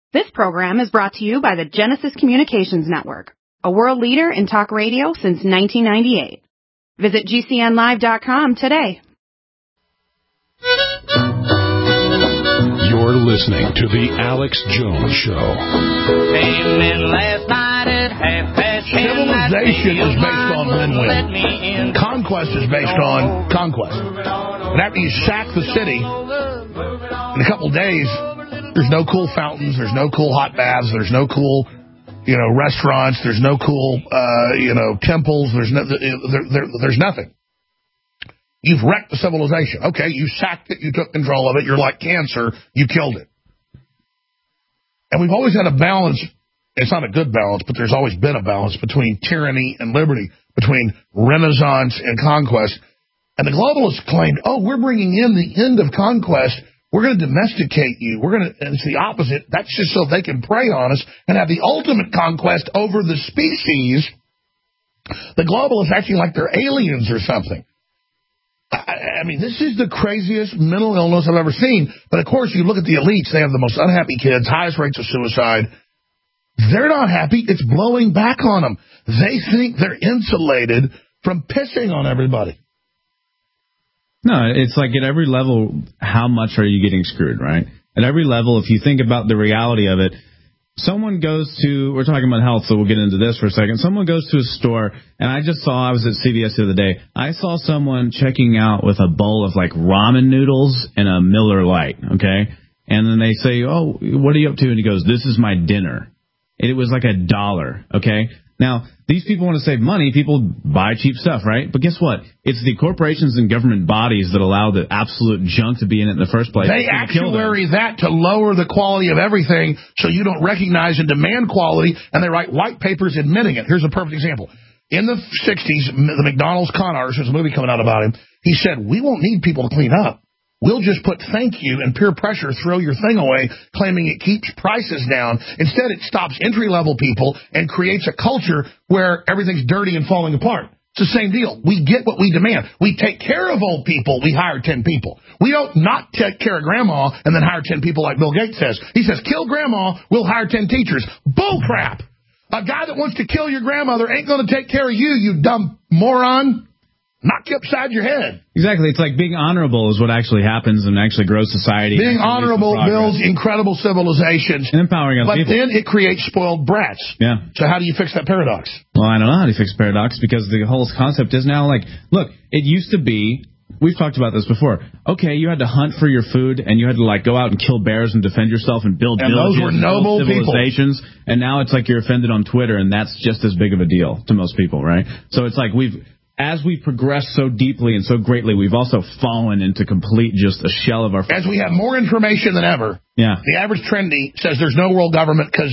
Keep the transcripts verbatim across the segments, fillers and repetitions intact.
This program is brought to you by the Genesis Communications Network, a world leader in talk radio since nineteen ninety-eight. Visit G C N live dot com today. You're listening to The Alex Jones Show. Came in last night at half past ten. Civilization is based on win-win. Conquest is based on conquest. And after you sack the city, in a couple days, there's no cool fountains, there's no cool hot baths, there's no cool, you know, restaurants, there's no cool, uh, you know, temples, there's no, there, there, there's nothing. You've wrecked the civilization. Okay, you sacked it, you took control of it, you're like cancer, you killed it. And we've always had a balance, it's not a good balance, but there's always been a balance between tyranny and liberty, between renaissance and conquest. And the globalists claimed, oh, we're bringing in the end of conquest. We're going to domesticate you. We're going to, and it's the opposite. That's just so they can prey on us and have the ultimate conquest over the species. The globalists acting like they're aliens or something. I, I mean, this is the craziest mental illness I've ever seen. But, of course, you look at the elites. They have the most unhappy kids, highest rates of suicide. They're not happy. It's blowing back on them. They think they're insulated from pissing on everybody. No, it's like at every level, how much are you getting screwed, right? At every level, if you think about the reality of it, someone goes to, we're talking about health, so we'll get into this for a second. Someone goes to a store, and I just saw, I was at C V S the other day, I saw someone checking out with a bowl of like ramen noodles and a Miller Lite, okay? And then they say, oh, what are you up to? And he goes, this is my dinner. And it was like a dollar, okay? Now, these people want to save money. People buy cheap stuff, right? But guess what? It's the corporations and government bodies that allow the absolute junk to be in it in the first place. They actuary that to lower the quality of everything so you don't recognize and demand quality, and they write white papers admitting it. Here's a perfect example. In the sixties, the McDonald's con artist, there's a movie coming out about him, he said, we won't need people to clean up. We'll just put thank you and peer pressure, throw your thing away, claiming it keeps prices down. Instead, it stops entry-level people and creates a culture where everything's dirty and falling apart. It's the same deal. We get what we demand. We take care of old people. We hire ten people. We don't not take care of grandma and then hire ten people like Bill Gates says. He says, kill grandma, we'll hire ten teachers. Bull crap. A guy that wants to kill your grandmother ain't going to take care of you, you dumb moron. Knock you upside your head. Exactly. It's like being honorable is what actually happens and actually grows society. Being honorable builds incredible civilizations. And empowering other but people. But then it creates spoiled brats. Yeah. So how do you fix that paradox? Well, I don't know how to fix the paradox because the whole concept is now like, look, it used to be, we've talked about this before. Okay, you had to hunt for your food and you had to like go out and kill bears and defend yourself and build and villages those were noble and civilizations. People. And now it's like you're offended on Twitter and that's just as big of a deal to most people, right? So it's like we've... As we progress so deeply and so greatly, we've also fallen into complete just a shell of our... As we have more information than ever, yeah. The average trendy says there's no world government because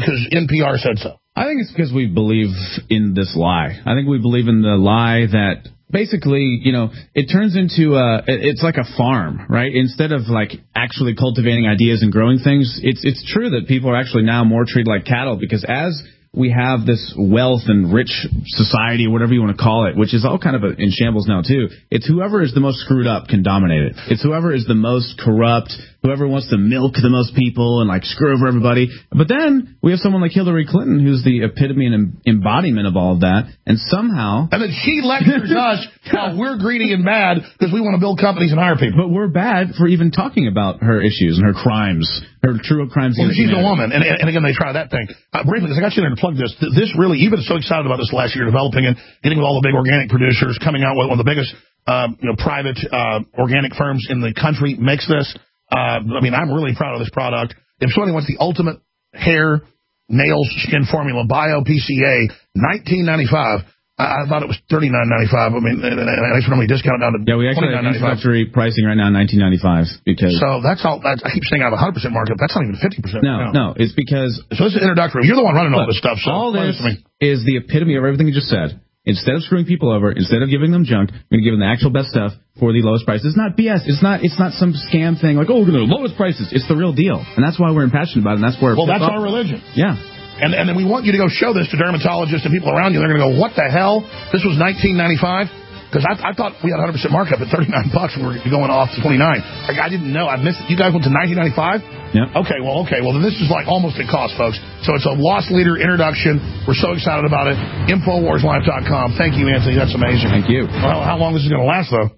N P R said so. I think it's because we believe in this lie. I think we believe in the lie that basically, you know, it turns into a... It's like a farm, right? Instead of like actually cultivating ideas and growing things, it's it's true that people are actually now more treated like cattle because as... we have this wealth and rich society, whatever you want to call it, which is all kind of in shambles now, too. It's whoever is the most screwed up can dominate it. It's whoever is the most corrupt, whoever wants to milk the most people and, like, screw over everybody. But then we have someone like Hillary Clinton, who's the epitome and embodiment of all of that, and somehow... And then she lectures us how we're greedy and bad because we want to build companies and hire people. But we're bad for even talking about her issues and her crimes, her true crimes. Well, she's a woman, and, and again, they try that thing. Uh, briefly, because I got you there to plug this. This really, you've been so excited about this last year, developing it, getting with all the big organic producers, coming out with one of the biggest uh, you know, private uh, organic firms in the country makes this. Uh, I mean, I'm really proud of this product. If somebody wants the ultimate hair, nails, skin formula, Bio P C A, nineteen ninety-five. I, I thought it was thirty-nine ninety-five. I mean, and, and, and I should normally discount it down to yeah, we actually have introductory pricing right now, nineteen ninety-five. Because so that's all. That's, I keep saying I have a hundred percent markup. That's not even fifty percent. No, no, it's because so this is introductory. You're the one running look, all this stuff. So all this is the epitome of everything you just said. Instead of screwing people over, instead of giving them junk, we're going to give them the actual best stuff for the lowest price. It's not B S. It's not. It's not some scam thing like, oh, we're going to lowest prices. It's the real deal, and that's why we're impassioned about it. And that's where. Well, that's our religion. Yeah. And and then we want you to go show this to dermatologists and people around you. They're going to go, what the hell? This was nineteen ninety-five. Because I, I thought we had one hundred percent markup at thirty-nine bucks and we were going off to twenty-nine. Like, I didn't know. I missed it. You guys went to nineteen ninety-five? Yeah. Okay, well, okay. Well, then this is like almost at cost, folks. So it's a loss leader introduction. We're so excited about it. Infowars Life dot com. Thank you, Anthony. That's amazing. Thank you. Well, how long this is going to last, though?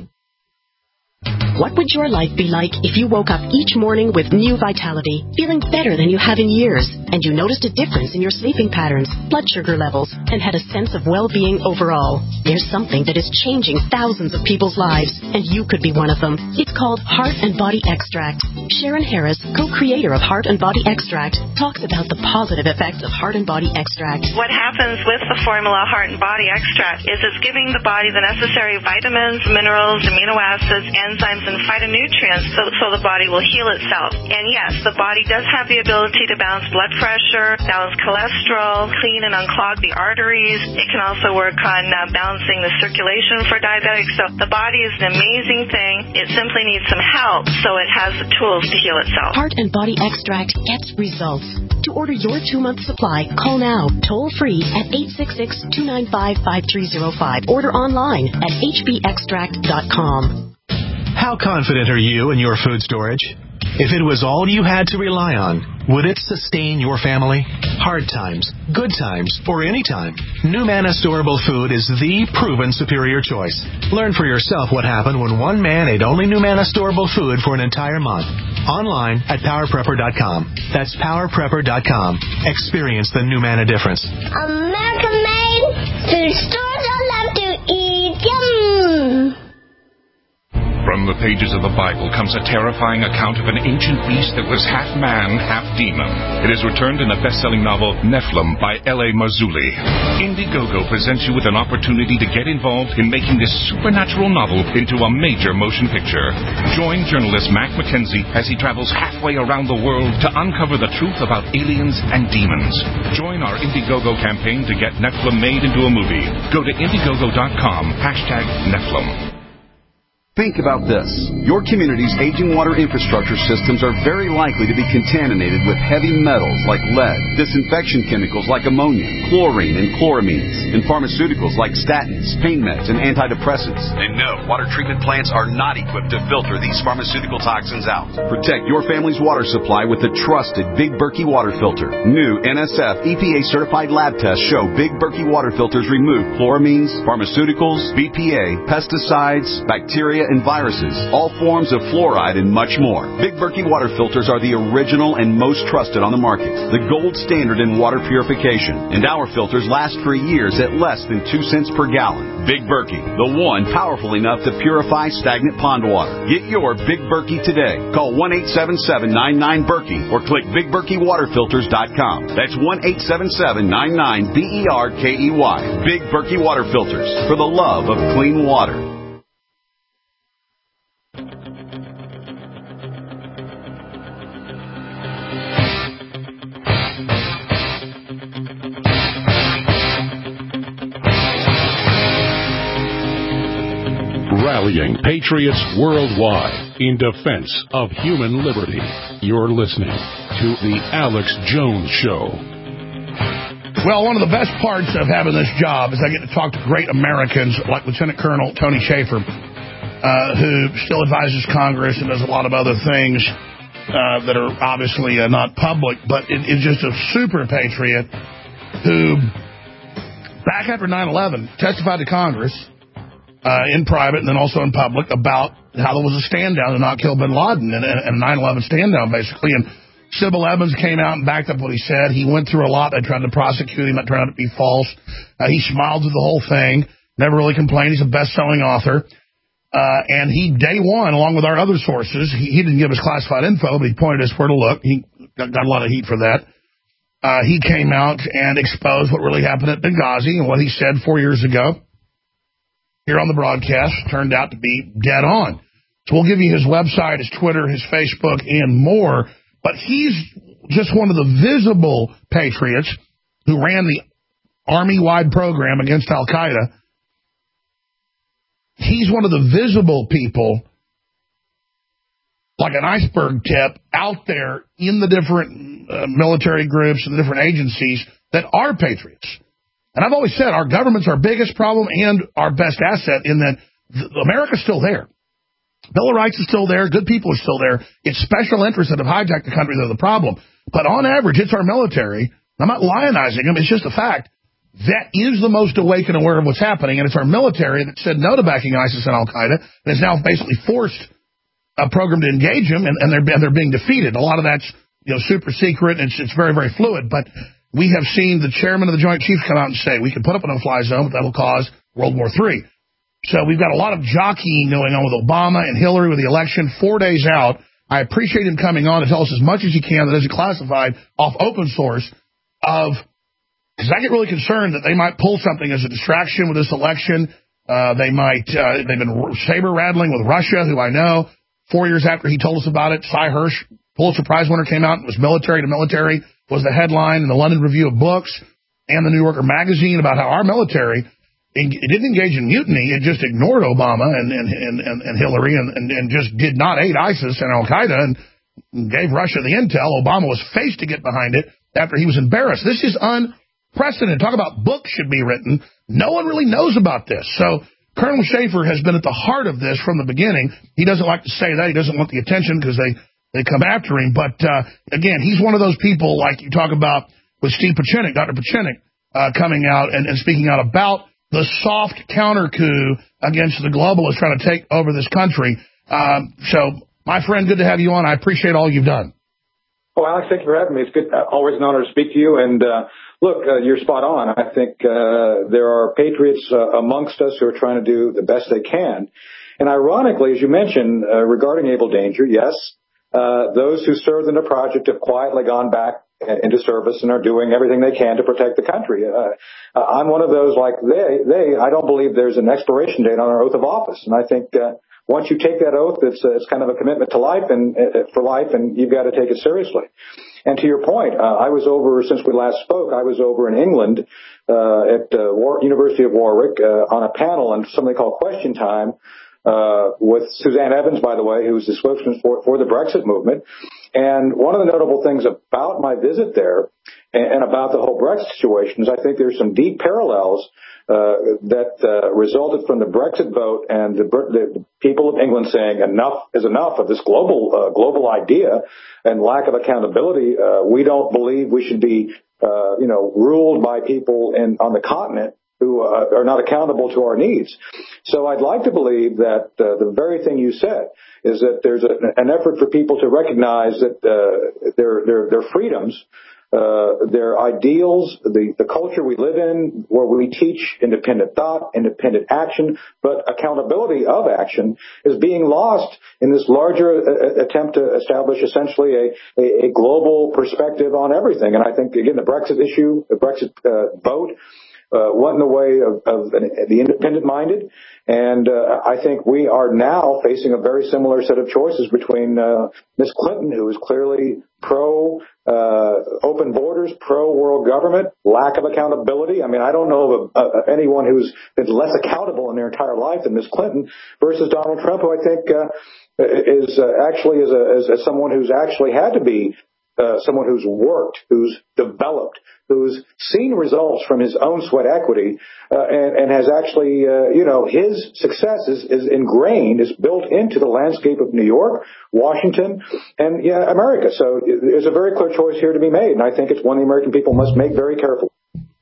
What would your life be like if you woke up each morning with new vitality, feeling better than you have in years, and you noticed a difference in your sleeping patterns, blood sugar levels, and had a sense of well-being overall? There's something that is changing thousands of people's lives, and you could be one of them. It's called Heart and Body Extract. Sharon Harris, co-creator of Heart and Body Extract, talks about the positive effects of Heart and Body Extract. What happens with the formula Heart and Body Extract is it's giving the body the necessary vitamins, minerals, amino acids, enzymes, and phytonutrients so, so the body will heal itself. And yes, the body does have the ability to balance blood pressure, balance cholesterol, clean and unclog the arteries. It can also work on uh, balancing the circulation for diabetics. So the body is an amazing thing. It simply needs some help so it has the tools to heal itself. Heart and Body Extract gets results. To order your two-month supply, call now, toll-free at eight six six, two nine five, five three zero five. Order online at h b extract dot com. How confident are you in your food storage? If it was all you had to rely on, would it sustain your family? Hard times, good times, or any time, NuManna Storable Food is the proven superior choice. Learn for yourself what happened when one man ate only NuManna Storable Food for an entire month. Online at power prepper dot com. That's power prepper dot com. Experience the NuManna difference. American made food stores I love to eat. Yum! From the pages of the Bible comes a terrifying account of an ancient beast that was half man, half demon. It is returned in the best-selling novel Nephilim by L A Marzulli. Indiegogo presents you with an opportunity to get involved in making this supernatural novel into a major motion picture. Join journalist Mac McKenzie as he travels halfway around the world to uncover the truth about aliens and demons. Join our Indiegogo campaign to get Nephilim made into a movie. Go to Indiegogo dot com, hashtag Nephilim. Think about this. Your community's aging water infrastructure systems are very likely to be contaminated with heavy metals like lead, disinfection chemicals like ammonia, chlorine, and chloramines, and pharmaceuticals like statins, pain meds, and antidepressants. And no, water treatment plants are not equipped to filter these pharmaceutical toxins out. Protect your family's water supply with the trusted Big Berkey water filter. New N S F E P A-certified lab tests show Big Berkey water filters remove chloramines, pharmaceuticals, B P A, pesticides, bacteria, and viruses, all forms of fluoride, and much more. Big Berkey water filters are the original and most trusted on the market, the gold standard in water purification, and our filters last for years at less than two cents per gallon. Big Berkey, the one powerful enough to purify stagnant pond water. Get your Big Berkey today. Call one eight seven seven, nine nine, Berkey or click big berkey water filters dot com. That's one eight seven seven, nine nine, B E R K E Y. Big Berkey water filters, for the love of clean water. Rallying patriots worldwide in defense of human liberty. You're listening to The Alex Jones Show. Well, one of the best parts of having this job is I get to talk to great Americans like Lieutenant Colonel Tony Shaffer, uh, who still advises Congress and does a lot of other things uh, that are obviously uh, not public, but it, it's just a super patriot who, back after nine eleven, testified to Congress Uh, in private and then also in public about how there was a stand down to not kill bin Laden and, and, and nine eleven stand down, basically. And Sybil Evans came out and backed up what he said. He went through a lot. They tried to prosecute him. It turned out to be false. Uh, he smiled through the whole thing, never really complained. He's a best-selling author. Uh, and he, day one, along with our other sources, he, he didn't give us classified info, but he pointed us where to look. He got, got a lot of heat for that. Uh, he came out and exposed what really happened at Benghazi and what he said four years ago here on the broadcast turned out to be dead on. So we'll give you his website, his Twitter, his Facebook, and more. But he's just one of the visible patriots who ran the Army-wide program against Al-Qaeda. He's one of the visible people, like an iceberg tip, out there in the different uh, military groups and the different agencies that are patriots. And I've always said our government's our biggest problem and our best asset in that th- America's still there. Bill of Rights is still there. Good people are still there. It's special interests that have hijacked the country that are the problem. But on average, it's our military. I'm not lionizing them. It's just a fact. That is the most awake and aware of what's happening, and it's our military that said no to backing ISIS and Al-Qaeda and has now basically forced a program to engage them, and, and, they're, and they're being defeated. A lot of that's you know super secret, and it's, it's very, very fluid. But we have seen the chairman of the Joint Chiefs come out and say we can put up a no-fly zone, but that will cause World War Three. So we've got a lot of jockeying going on with Obama and Hillary with the election four days out. I appreciate him coming on to tell us as much as he can that isn't classified off open source of... Because I get really concerned that they might pull something as a distraction with this election. Uh, they might, uh, they've been saber rattling with Russia, who I know. Four years after he told us about it, Cy Hirsch, Pulitzer Prize winner, came out and was military to military, was the headline in the London Review of Books and the New Yorker magazine about how our military, it didn't engage in mutiny. It just ignored Obama and, and, and, and Hillary and, and, and just did not aid ISIS and Al-Qaeda and gave Russia the intel. Obama was faced to get behind it after he was embarrassed. This is un... precedent. Talk about books should be written. No one really knows about this. So Colonel Schaefer has been at the heart of this from the beginning. He doesn't like to say that. He doesn't want the attention because they, they come after him. But, uh, again, he's one of those people like you talk about with Steve Pachinik, Doctor Pachinik, uh, coming out and, and speaking out about the soft counter coup against the globalists trying to take over this country. Um, so, my friend, good to have you on. I appreciate all you've done. Oh, Alex, thank you for having me. It's good. Uh, always an honor to speak to you. And, uh, look, uh, you're spot on. I think, uh, there are patriots uh, amongst us who are trying to do the best they can. And ironically, as you mentioned, uh, regarding Able Danger, yes, uh, those who served in the project have quietly gone back into service and are doing everything they can to protect the country. Uh, I'm one of those like they, they, I don't believe there's an expiration date on our oath of office. And I think, uh, once you take that oath, it's, uh, it's kind of a commitment to life and uh, for life, and you've got to take it seriously. And to your point, uh, I was over, since we last spoke, I was over in England uh, at uh, War- University of Warwick uh, on a panel on something called Question Time uh, with Suzanne Evans, by the way, who's the spokesman for, for the Brexit movement. And one of the notable things about my visit there and, and about the whole Brexit situation is I think there's some deep parallels Uh, that uh, resulted from the Brexit vote and the, the people of England saying enough is enough of this global uh, global idea and lack of accountability. Uh, we don't believe we should be, uh, you know, ruled by people in, on the continent who uh, are not accountable to our needs. So I'd like to believe that uh, the very thing you said is that there's a, an effort for people to recognize that uh, their, their, their freedoms, Uh, their ideals, the, the culture we live in, where we teach independent thought, independent action, but accountability of action is being lost in this larger uh, attempt to establish essentially a, a, a global perspective on everything. And I think, again, the Brexit issue, the Brexit uh, vote, uh, went in the way of, of the independent-minded. And uh, I think we are now facing a very similar set of choices between uh, Miz Clinton, who is clearly pro uh, open borders, pro world government, lack of accountability. I mean, I don't know of, a, of anyone who's been less accountable in their entire life than Miz Clinton, versus Donald Trump, who I think uh, is uh, actually as, a, as, as someone who's actually had to be uh, someone who's worked, who's developed, who's seen results from his own sweat equity, uh, and, and has actually, uh, you know, his success is, is ingrained, is built into the landscape of New York, Washington, and yeah, America. So there's a very clear choice here to be made, and I think it's one the American people must make very carefully.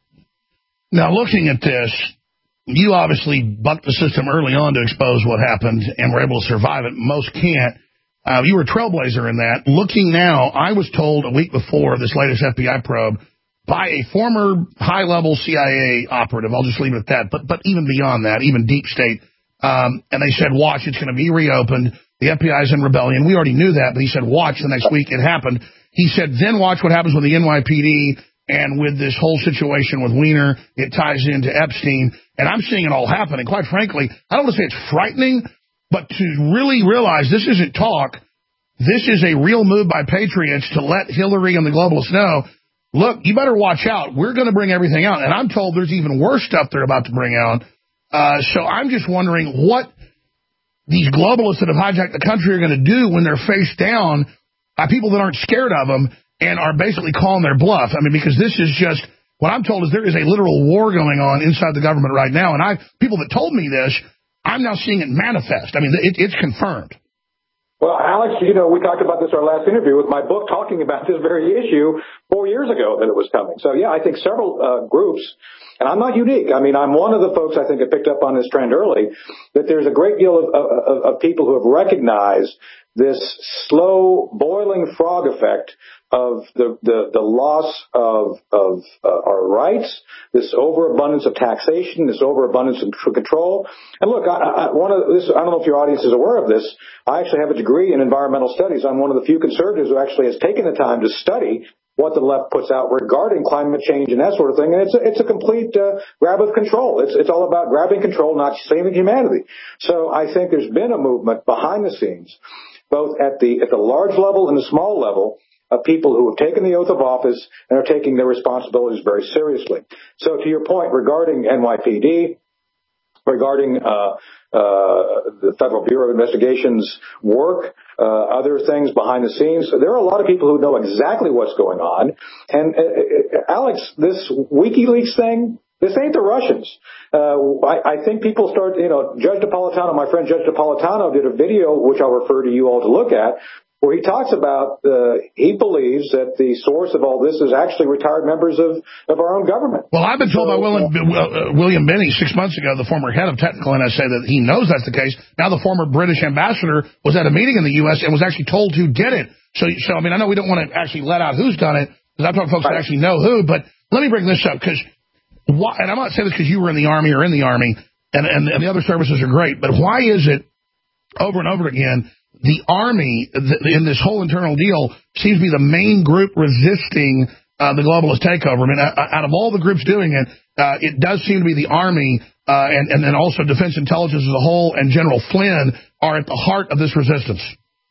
Now, looking at this, you obviously bucked the system early on to expose what happened and were able to survive it. Most can't. Uh, you were a trailblazer in that. Looking now, I was told a week before this latest F B I probe by a former high-level C I A operative, I'll just leave it at that, but but even beyond that, even deep state, um, and they said, watch, it's going to be reopened. The F B I is in rebellion. We already knew that, but he said, watch, the next week it happened. He said, then watch what happens with the N Y P D and with this whole situation with Weiner. It ties into Epstein, and I'm seeing it all happen. And quite frankly, I don't want to say it's frightening, but to really realize this isn't talk, this is a real move by patriots to let Hillary and the globalists know, look, you better watch out. We're going to bring everything out. And I'm told there's even worse stuff they're about to bring out. Uh, so I'm just wondering what these globalists that have hijacked the country are going to do when they're faced down by people that aren't scared of them and are basically calling their bluff. I mean, because this is just, What I'm told is there is a literal war going on inside the government right now, and I people that told me this, I'm now seeing it manifest. I mean, it, it's confirmed. Well, Alex, you know, we talked about this in our last interview with my book talking about this very issue four years ago that it was coming. So, yeah, I think several uh, groups, and I'm not unique. I mean, I'm one of the folks I think that picked up on this trend early, that there's a great deal of, of, of people who have recognized this slow boiling frog effect of the, the, the loss of, of uh, our rights, this overabundance of taxation, this overabundance of control. And look, I, I, one of this, I don't know if your audience is aware of this. I actually have a degree in environmental studies. I'm one of the few conservatives who actually has taken the time to study what the left puts out regarding climate change and that sort of thing. And it's a, it's a complete uh, grab of control. It's, it's all about grabbing control, not saving humanity. So I think there's been a movement behind the scenes, both at the at the large level and the small level, of people who have taken the oath of office and are taking their responsibilities very seriously. So to your point regarding N Y P D, regarding uh, uh, the Federal Bureau of Investigation's work, uh, other things behind the scenes, there are a lot of people who know exactly what's going on. And uh, Alex, this WikiLeaks thing, this ain't the Russians. Uh, I, I think people start, you know, Judge Napolitano, my friend Judge Napolitano did a video, which I'll refer to you all to look at, where he talks about, uh, he believes that the source of all this is actually retired members of, of our own government. Well, I've been told so, by William, uh, William Binney six months ago, the former head of technical N S A, that he knows that's the case. Now the former British ambassador was at a meeting in the U S and was actually told who did it. So, so I mean, I know we don't want to actually let out who's done it, because I've talked to folks right. that actually know who, but let me bring this up, because, and I'm not saying this because you were in the Army or in the Army, and, and, and the other services are great, but why is it over and over again the Army, in this whole internal deal, seems to be the main group resisting uh, the globalist takeover? I mean, out of all the groups doing it, uh, it does seem to be the Army uh, and, and then also Defense Intelligence as a whole and General Flynn are at the heart of this resistance.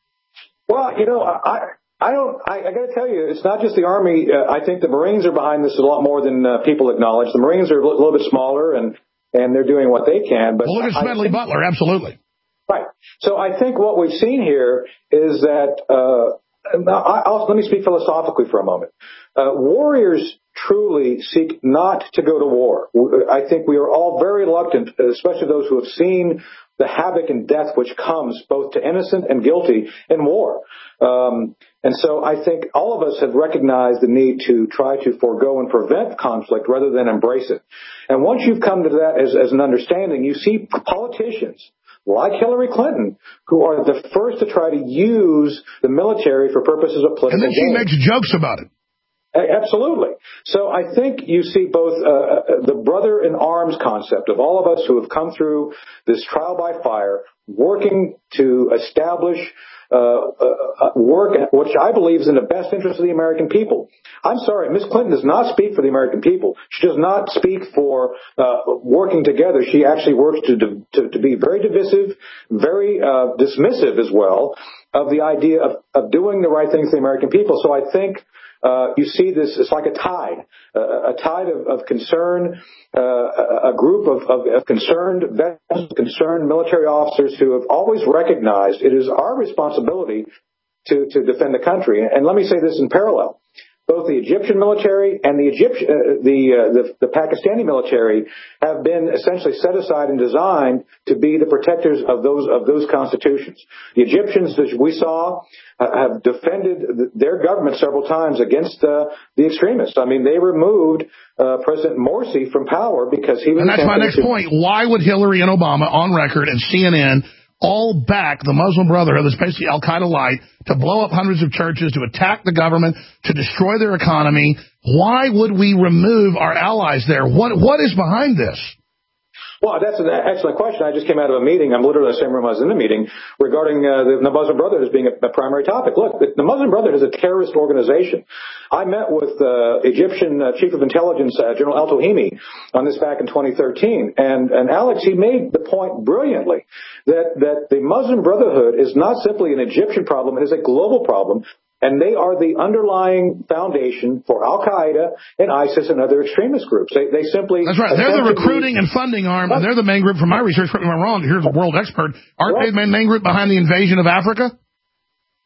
Well, you know, I... I don't. I, I got to tell you, it's not just the Army. Uh, I think the Marines are behind this a lot more than uh, people acknowledge. The Marines are a little bit smaller, and and they're doing what they can. But well, look at Smedley think, Butler, absolutely. Right. So I think what we've seen here is that. Uh, I, I'll, let me speak philosophically for a moment. Uh, warriors truly seek not to go to war. I think we are all very reluctant, especially those who have seen the havoc and death which comes both to innocent and guilty in war. Um, and so I think all of us have recognized the need to try to forego and prevent conflict rather than embrace it. And once you've come to that as, as an understanding, you see politicians like Hillary Clinton, who are the first to try to use the military for purposes of political gain. And then she gain. makes jokes about it. Absolutely. So I think you see both uh, the brother in arms concept of all of us who have come through this trial by fire, working to establish uh, uh, work which I believe is in the best interest of the American people. I'm sorry, Miz Clinton does not speak for the American people. She does not speak for uh, working together. She actually works to, to, to be very divisive, very uh, dismissive as well of the idea of, of doing the right thing for the American people. So I think Uh, you see this, it's like a tide, uh, a tide of, of concern, uh, a group of, of, of concerned veterans, concerned military officers who have always recognized it is our responsibility to, to defend the country. And let me say this in parallel. Both the Egyptian military and the Egyptian, uh, the, uh, the the Pakistani military have been essentially set aside and designed to be the protectors of those of those constitutions. The Egyptians, as we saw, uh, have defended their government several times against uh, the extremists. I mean, they removed uh, President Morsi from power because he was. And that's my next point. Why would Hillary and Obama, on record, and C N N all back the Muslim Brotherhood, that's basically Al-Qaeda light, to blow up hundreds of churches, to attack the government, to destroy their economy? Why would we remove our allies there? What What is behind this? Well, that's an excellent question. I just came out of a meeting. I'm literally in the same room I was in the meeting regarding uh, the, the Muslim Brotherhood as being a, a primary topic. Look, the, the Muslim Brotherhood is a terrorist organization. I met with uh, Egyptian uh, Chief of Intelligence, uh, General Al-Tuhimi, on this back in twenty thirteen. And, and Alex, he made the point brilliantly that, that the Muslim Brotherhood is not simply an Egyptian problem. It is a global problem. And they are the underlying foundation for Al-Qaeda and ISIS and other extremist groups. They, they simply... That's right. They're the recruiting and funding arm, and they're the main group, from my research, correct me if I'm wrong, here's a world expert. Aren't right. they the main group behind the invasion of Africa?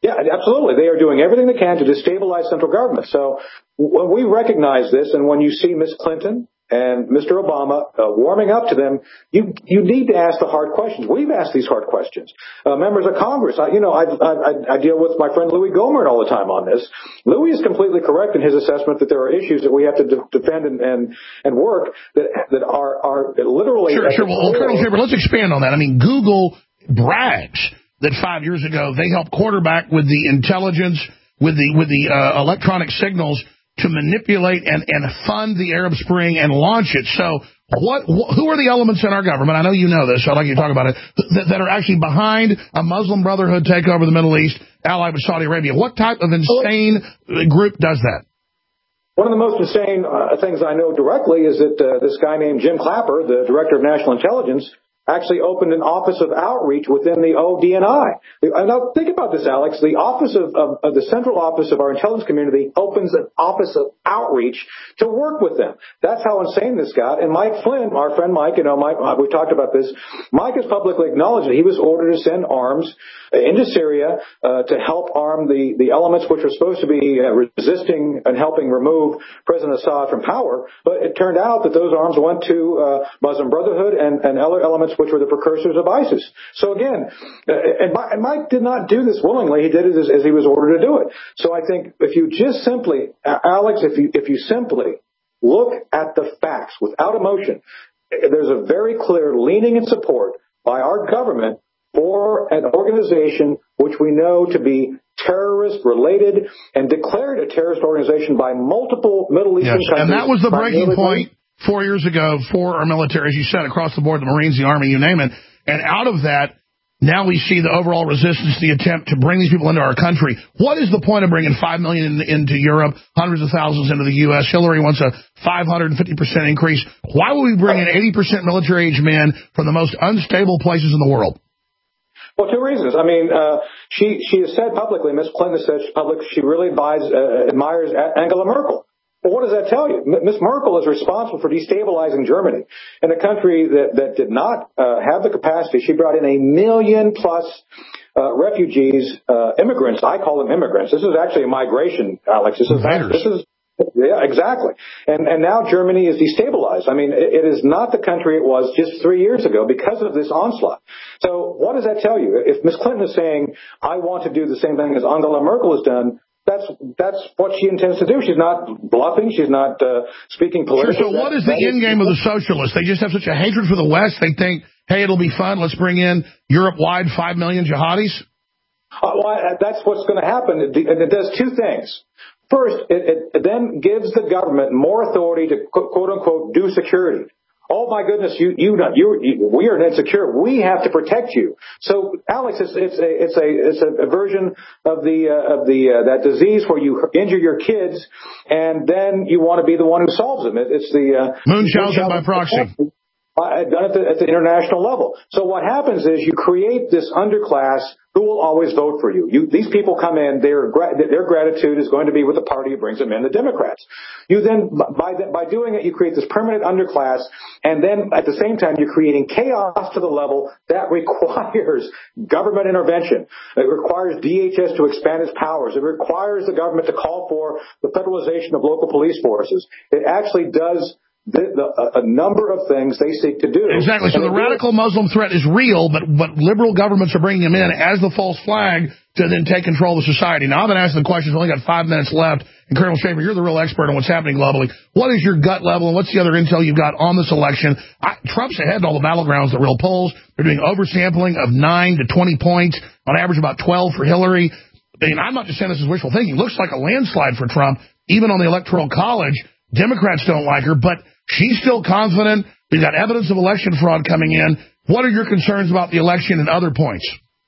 Yeah, absolutely. They are doing everything they can to destabilize central government. So when we recognize this, and when you see Miss Clinton and Mister Obama uh, warming up to them, you you need to ask the hard questions. We've asked these hard questions. Uh, members of Congress, I, you know, I, I, I deal with my friend Louis Gohmert all the time on this. Louis is completely correct in his assessment that there are issues that we have to de- defend and, and and work that that are are literally. Sure, sure. Well, well, Colonel Shaver, let's expand on that. I mean, Google brags that five years ago they helped quarterback with the intelligence, with the with the uh, electronic signals to manipulate and, and fund the Arab Spring and launch it. So what? Wh- who are the elements in our government? I know you know this, so I'd like you to talk about it, that, that are actually behind a Muslim Brotherhood takeover of the Middle East, allied with Saudi Arabia. What type of insane group does that? One of the most insane uh, things I know directly is that uh, this guy named Jim Clapper, the Director of National Intelligence, actually opened an office of outreach within the O D N I. Now, think about this, Alex. The office of, of, of the central office of our intelligence community opens an office of outreach to work with them. That's how insane this got. And Mike Flynn, our friend Mike, you know, Mike, we've talked about this. Mike has publicly acknowledged that he was ordered to send arms into Syria uh, to help arm the, the elements which were supposed to be uh, resisting and helping remove President Assad from power. But it turned out that those arms went to uh, Muslim Brotherhood and, and other elements which were the precursors of ISIS. So again, and Mike did not do this willingly. He did it as, as he was ordered to do it. So I think if you just simply, Alex, if you if you simply look at the facts without emotion, there's a very clear leaning and support by our government for an organization which we know to be terrorist-related and declared a terrorist organization by multiple Middle Eastern yes, countries. And that was the breaking point four years ago for our military, as you said, across the board, the Marines, the Army, you name it. And out of that, now we see the overall resistance, the attempt to bring these people into our country. What is the point of bringing five million in, into Europe, hundreds of thousands into the U S? Hillary wants a five hundred fifty percent increase. Why would we bring in eighty percent military-age men from the most unstable places in the world? Well, two reasons. I mean, uh, she she has said publicly, Miss Clinton has said publicly, she really admires, uh, admires Angela Merkel. Well, what does that tell you? Miss Merkel is responsible for destabilizing Germany, in a country that, that did not uh, have the capacity. She brought in a million plus uh, refugees, uh, immigrants. I call them immigrants. This is actually a migration, Alex. This is this is yeah, exactly. And and now Germany is destabilized. I mean, it, it is not the country it was just three years ago because of this onslaught. So what does that tell you? If Miss Clinton is saying, I want to do the same thing as Angela Merkel has done, That's that's what she intends to do. She's not bluffing. She's not uh, speaking politically. Sure, so what is the end game of the socialists? They just have such a hatred for the West. They think, hey, it'll be fun. Let's bring in Europe-wide five million jihadis. Uh, well, that's what's going to happen. It, it does two things. First, it, it then gives the government more authority to quote unquote do security. Oh my goodness, you you you, you we are insecure. We have to protect you. So, Alex, it's it's a it's a it's a version of the uh, of the uh, that disease where you injure your kids and then you want to be the one who solves them. It, it's the uh, Munchausen by proxy. Uh, done at the, at the international level. So what happens is you create this underclass who will always vote for you. You these people come in, their their gratitude is going to be with the party who brings them in, the Democrats. You then, by the, by doing it, you create this permanent underclass, and then at the same time you're creating chaos to the level that requires government intervention. It requires D H S to expand its powers. It requires the government to call for the federalization of local police forces. It actually does The, the, a number of things they seek to do. Exactly. So and the radical Muslim threat is real, but, but liberal governments are bringing them in as the false flag to then take control of society. Now, I've been asking the questions. We've only got five minutes left. And Colonel Shaver, you're the real expert on what's happening globally. What is your gut level, and what's the other intel you've got on this election? I, Trump's ahead in all the battlegrounds, the real polls. They're doing oversampling of nine to twenty points, on average about twelve for Hillary. I mean, I'm not just saying this is wishful thinking. It looks like a landslide for Trump, even on the Electoral College. Democrats don't like her, but she's still confident. We've got evidence of election fraud coming in. What are your concerns about the election and other points?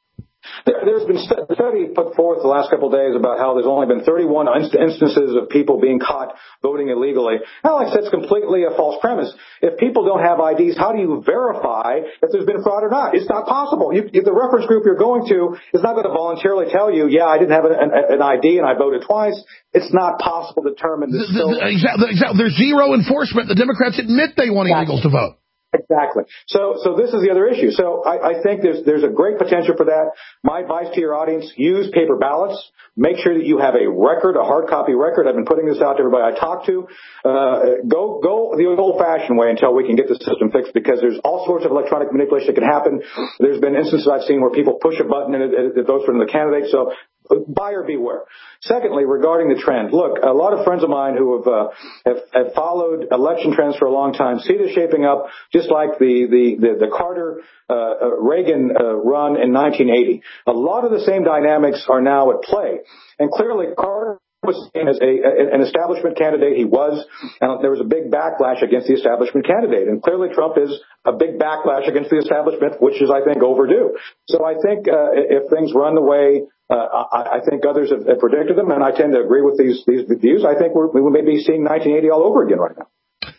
There's been a study put forth the last couple of days about how there's only been thirty-one instances of people being caught voting illegally. Alex, that's completely a false premise. If people don't have I Ds, how do you verify if there's been fraud or not? It's not possible. You, if the reference group you're going to is not going to voluntarily tell you, yeah, I didn't have an, an, an I D and I voted twice. It's not possible to determine this. The, the, exactly, exactly. There's zero enforcement. The Democrats admit they want illegals to vote. Exactly. So, so this is the other issue. So I, I think there's, there's a great potential for that. My advice to your audience, use paper ballots. Make sure that you have a record, a hard copy record. I've been putting this out to everybody I talk to. Uh, go, go the old fashioned way until we can get the system fixed, because there's all sorts of electronic manipulation that can happen. There's been instances I've seen where people push a button and it, it votes for the candidate. So buyer beware. Secondly, regarding the trend, look, a lot of friends of mine who have, uh, have, have followed election trends for a long time see this shaping up just like the, the, the, the Carter, uh, Reagan, uh, run in nineteen eighty. A lot of the same dynamics are now at play. And clearly Carter was seen as a, an establishment candidate. He was, and there was a big backlash against the establishment candidate. And clearly Trump is a big backlash against the establishment, which is, I think, overdue. So I think, uh, if things run the way Uh, I, I think others have, have predicted them, and I tend to agree with these these views. I think we're, we may be seeing nineteen eighty all over again right now.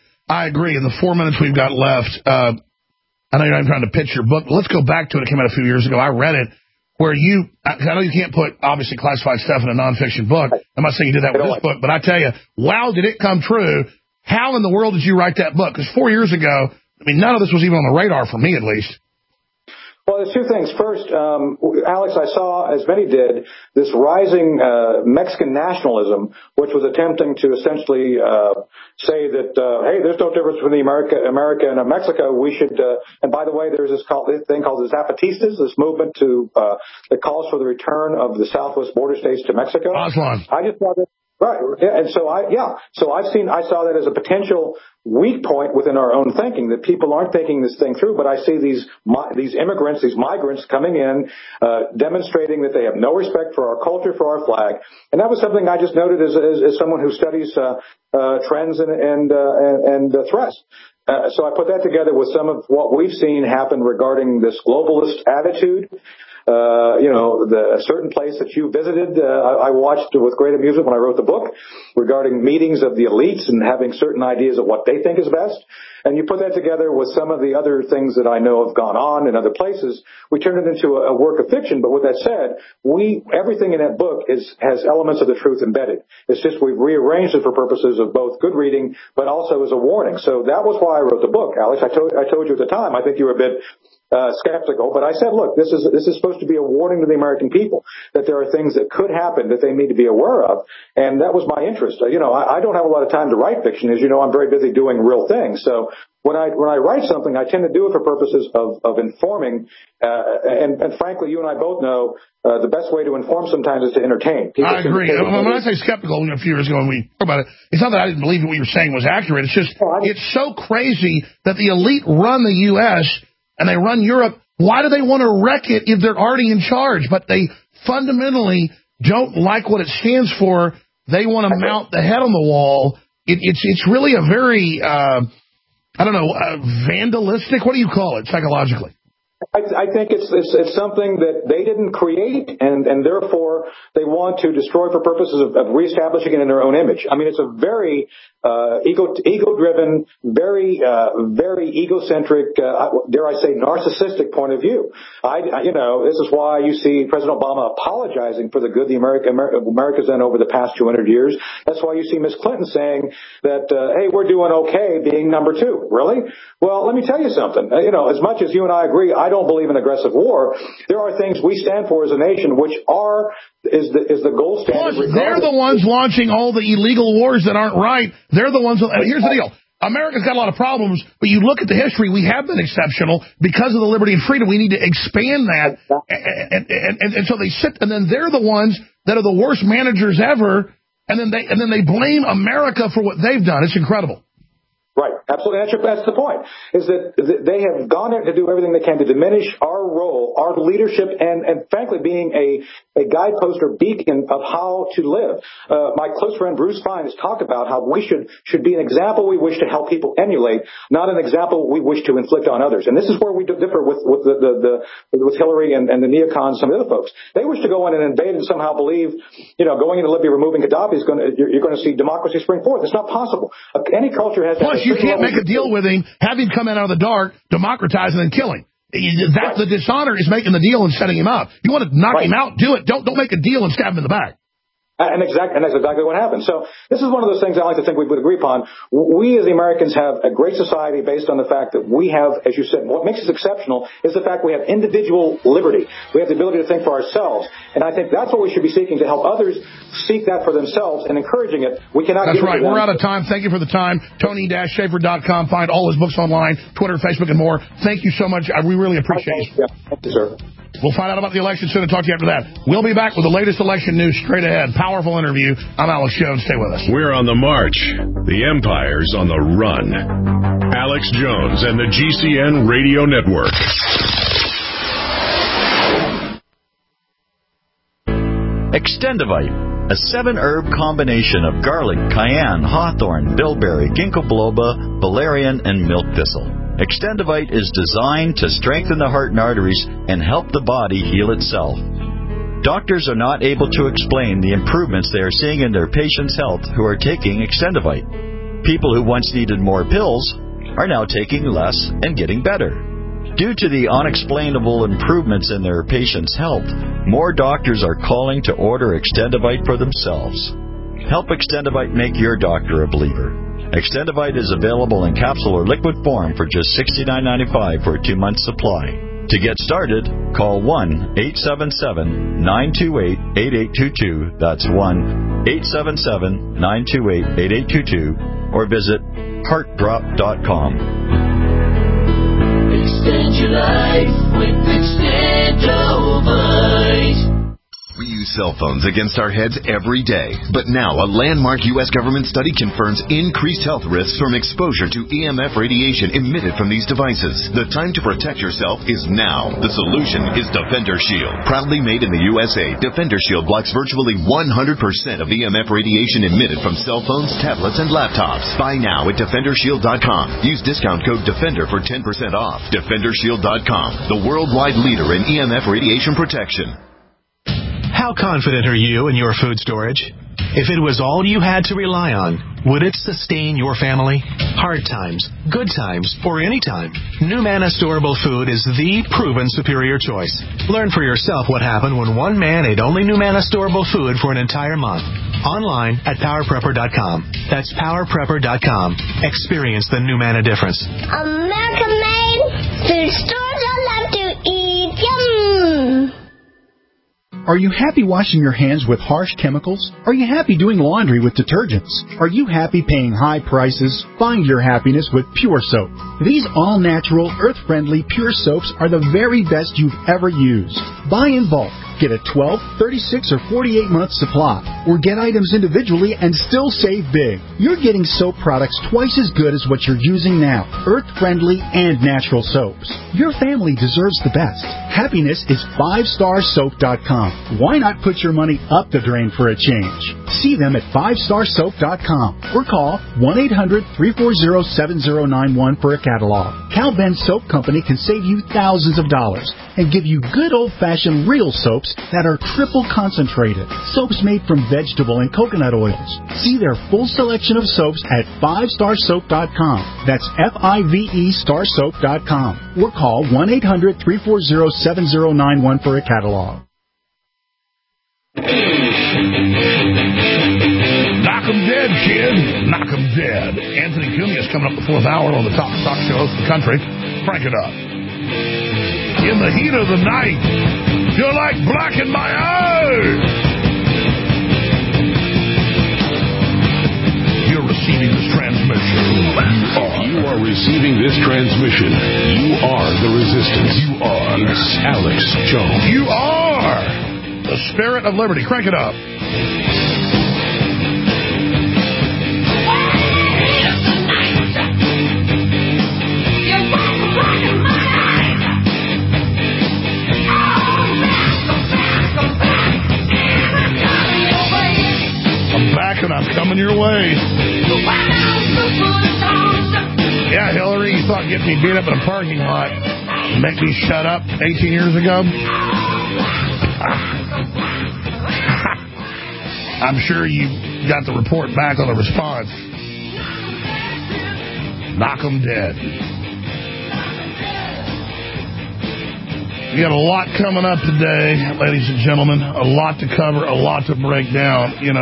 I agree. In the four minutes we've got left, uh, I know you're not trying to pitch your book, but let's go back to it. It came out a few years ago. I read it, where you, I know you can't put, obviously, classified stuff in a nonfiction book. I'm not saying you did that with this book, but I tell you, wow, did it come true. How in the world did you write that book? Because four years ago, I mean, none of this was even on the radar for me, at least. Well, there's two things. First, um, Alex, I saw, as many did, this rising uh, Mexican nationalism, which was attempting to essentially uh, say that, uh, hey, there's no difference between the America, America and Mexico. We should, uh, and by the way, there's this call, thing called the Zapatistas, this movement to uh, that calls for the return of the southwest border states to Mexico. Aslan. I just thought that. Right. And so I, yeah, so I've seen, I saw that as a potential weak point within our own thinking, that people aren't thinking this thing through. But I see these, these immigrants, these migrants coming in, uh, demonstrating that they have no respect for our culture, for our flag. And that was something I just noted as, as, as someone who studies, uh, uh, trends and, and, uh, and, and uh, threats. Uh, so I put that together with some of what we've seen happen regarding this globalist attitude. Uh, you know, the, a certain place that you visited, uh, I, I watched with great amusement when I wrote the book regarding meetings of the elites and having certain ideas of what they think is best. And you put that together with some of the other things that I know have gone on in other places. We turned it into a, a work of fiction. But with that said, we, everything in that book is, has elements of the truth embedded. It's just we've rearranged it for purposes of both good reading, but also as a warning. So that was why I wrote the book, Alex. I told, I told you at the time, I think you were a bit Uh, skeptical, but I said, look, this is this is supposed to be a warning to the American people that there are things that could happen that they need to be aware of, and that was my interest. Uh, you know, I, I don't have a lot of time to write fiction, as you know. I'm very busy doing real things. So when I when I write something, I tend to do it for purposes of of informing. Uh, and, and frankly, you and I both know uh, the best way to inform sometimes is to entertain. People I agree. When I say skeptical, a few years ago when we talked about it, it's not that I didn't believe what you were saying was accurate. It's just oh, it's so crazy that the elite run the U S and they run Europe. Why do they want to wreck it if they're already in charge? But they fundamentally don't like what it stands for. They want to mount the head on the wall. It, it's it's really a very, uh, I don't know, uh, vandalistic. What do you call it psychologically? I, I think it's, it's it's something that they didn't create, and, and therefore they want to destroy for purposes of, of reestablishing it in their own image. I mean, it's a very uh, ego ego-driven, very uh, very egocentric, uh, dare I say, narcissistic point of view. I, you know, this is why you see President Obama apologizing for the good the America America's done over the past two hundred years. That's why you see Miss Clinton saying that, uh, hey, we're doing okay, being number two. Really? Well, let me tell you something. Uh, you know, as much as you and I agree, I don't believe in aggressive war. There are things we stand for as a nation which are is the is the gold standard. Plus, they're the ones launching all the illegal wars that aren't right. They're the ones. That, here's the deal. America's got a lot of problems, but you look at the history, we have been exceptional because of the liberty and freedom. We need to expand that. And, and, and, and so they sit, and then they're the ones that are the worst managers ever, and then they and then they blame America for what they've done. It's incredible. Right. Absolutely. That's, your, that's the point, is that they have gone there to do everything they can to diminish our role, our leadership, and, and frankly, being a, a guidepost or beacon of how to live. Uh, my close friend Bruce Fein has talked about how we should, should be an example we wish to help people emulate, not an example we wish to inflict on others. And this is where we differ with, with the, the, the with Hillary and, and the neocons, some of the other folks. They wish to go in and invade and somehow believe, you know, going into Libya, removing Gaddafi is going to, you're, you're going to see democracy spring forth. It's not possible. Any culture has Plus, you can't make a deal with him, have him come in out of the dark, democratize, and then kill him. That's the dishonor is making the deal and setting him up. You want to knock right. him out, do it. Don't don't make a deal and stab him in the back. And, exact, and that's exactly what happened. So this is one of those things I like to think we would agree upon. We as the Americans have a great society based on the fact that we have, as you said, what makes us exceptional is the fact we have individual liberty. We have the ability to think for ourselves. And I think that's what we should be seeking, to help others seek that for themselves and encouraging it. We cannot That's give right. it to them. We're out of time. Thank you for the time. Tony Shaffer dot com. Find all his books online, Twitter, Facebook, and more. Thank you so much. We really appreciate it. Yeah. Thank you, sir. We'll find out about the election soon and talk to you after that. We'll be back with the latest election news straight ahead. Powerful interview. I'm Alex Jones. Stay with us. We're on the march. The empire's on the run. Alex Jones and the G C N Radio Network. Extendivite, a seven-herb combination of garlic, cayenne, hawthorn, bilberry, ginkgo biloba, valerian, and milk thistle. Extendivite is designed to strengthen the heart and arteries and help the body heal itself. Doctors are not able to explain the improvements they are seeing in their patients' health who are taking Extendivite. People who once needed more pills are now taking less and getting better. Due to the unexplainable improvements in their patients' health, more doctors are calling to order Extendivite for themselves. Help Extendivite make your doctor a believer. Extendivite is available in capsule or liquid form for just sixty-nine ninety-five for a two-month supply. To get started, call one eight seven seven, nine two eight, eight eight two two. That's one eight seven seven, nine two eight, eight eight two two. Or visit heart drop dot com. Extend your life with Extendivite. We use cell phones against our heads every day. But now a landmark U S government study confirms increased health risks from exposure to E M F radiation emitted from these devices. The time to protect yourself is now. The solution is Defender Shield. Proudly made in the U S A, Defender Shield blocks virtually one hundred percent of E M F radiation emitted from cell phones, tablets, and laptops. Buy now at Defender Shield dot com. Use discount code DEFENDER for ten percent off. Defender Shield dot com, the worldwide leader in E M F radiation protection. How confident are you in your food storage? If it was all you had to rely on, would it sustain your family? Hard times, good times, or any time, NuManna Storable Food is the proven superior choice. Learn for yourself what happened when one man ate only NuManna Storable Food for an entire month. Online at power prepper dot com. That's power prepper dot com. Experience the NuManna difference. American made food stores I love to eat. Yum! Are you happy washing your hands with harsh chemicals? Are you happy doing laundry with detergents? Are you happy paying high prices? Find your happiness with Pure Soap. These all-natural, earth-friendly Pure Soaps are the very best you've ever used. Buy in bulk. Get a twelve, thirty-six, or forty-eight month supply. Or get items individually and still save big. You're getting soap products twice as good as what you're using now. Earth-friendly and natural soaps. Your family deserves the best. Happiness is five star soap dot com. Why not put your money up the drain for a change? See them at five star soap dot com or call one eight hundred, three four zero, seven zero nine one for a catalog. Cal Ben Soap Company can save you thousands of dollars and give you good old-fashioned real soaps that are triple concentrated. Soaps made from vegetable and coconut oils. See their full selection of soaps at five star soap dot com. That's F I V E star soap dot com. Or call one eight hundred, three four zero, seven zero nine one for a catalog. Knock 'em dead, kid. Knock 'em dead. Anthony Cumia is coming up the fourth hour on the top talk show of the country. Crank it up. In the heat of the night, you're like black in my eyes. You're receiving this transmission. If you are receiving this transmission, you are the resistance. You are. It's Alex Jones. You are the spirit of liberty. Crank it up. And I'm coming your way. Yeah, Hillary, you thought getting me beat up in a parking lot would make me shut up eighteen years ago? I'm sure you got the report back on the response. Knock 'em dead. We got a lot coming up today, ladies and gentlemen. A lot to cover, a lot to break down. You know,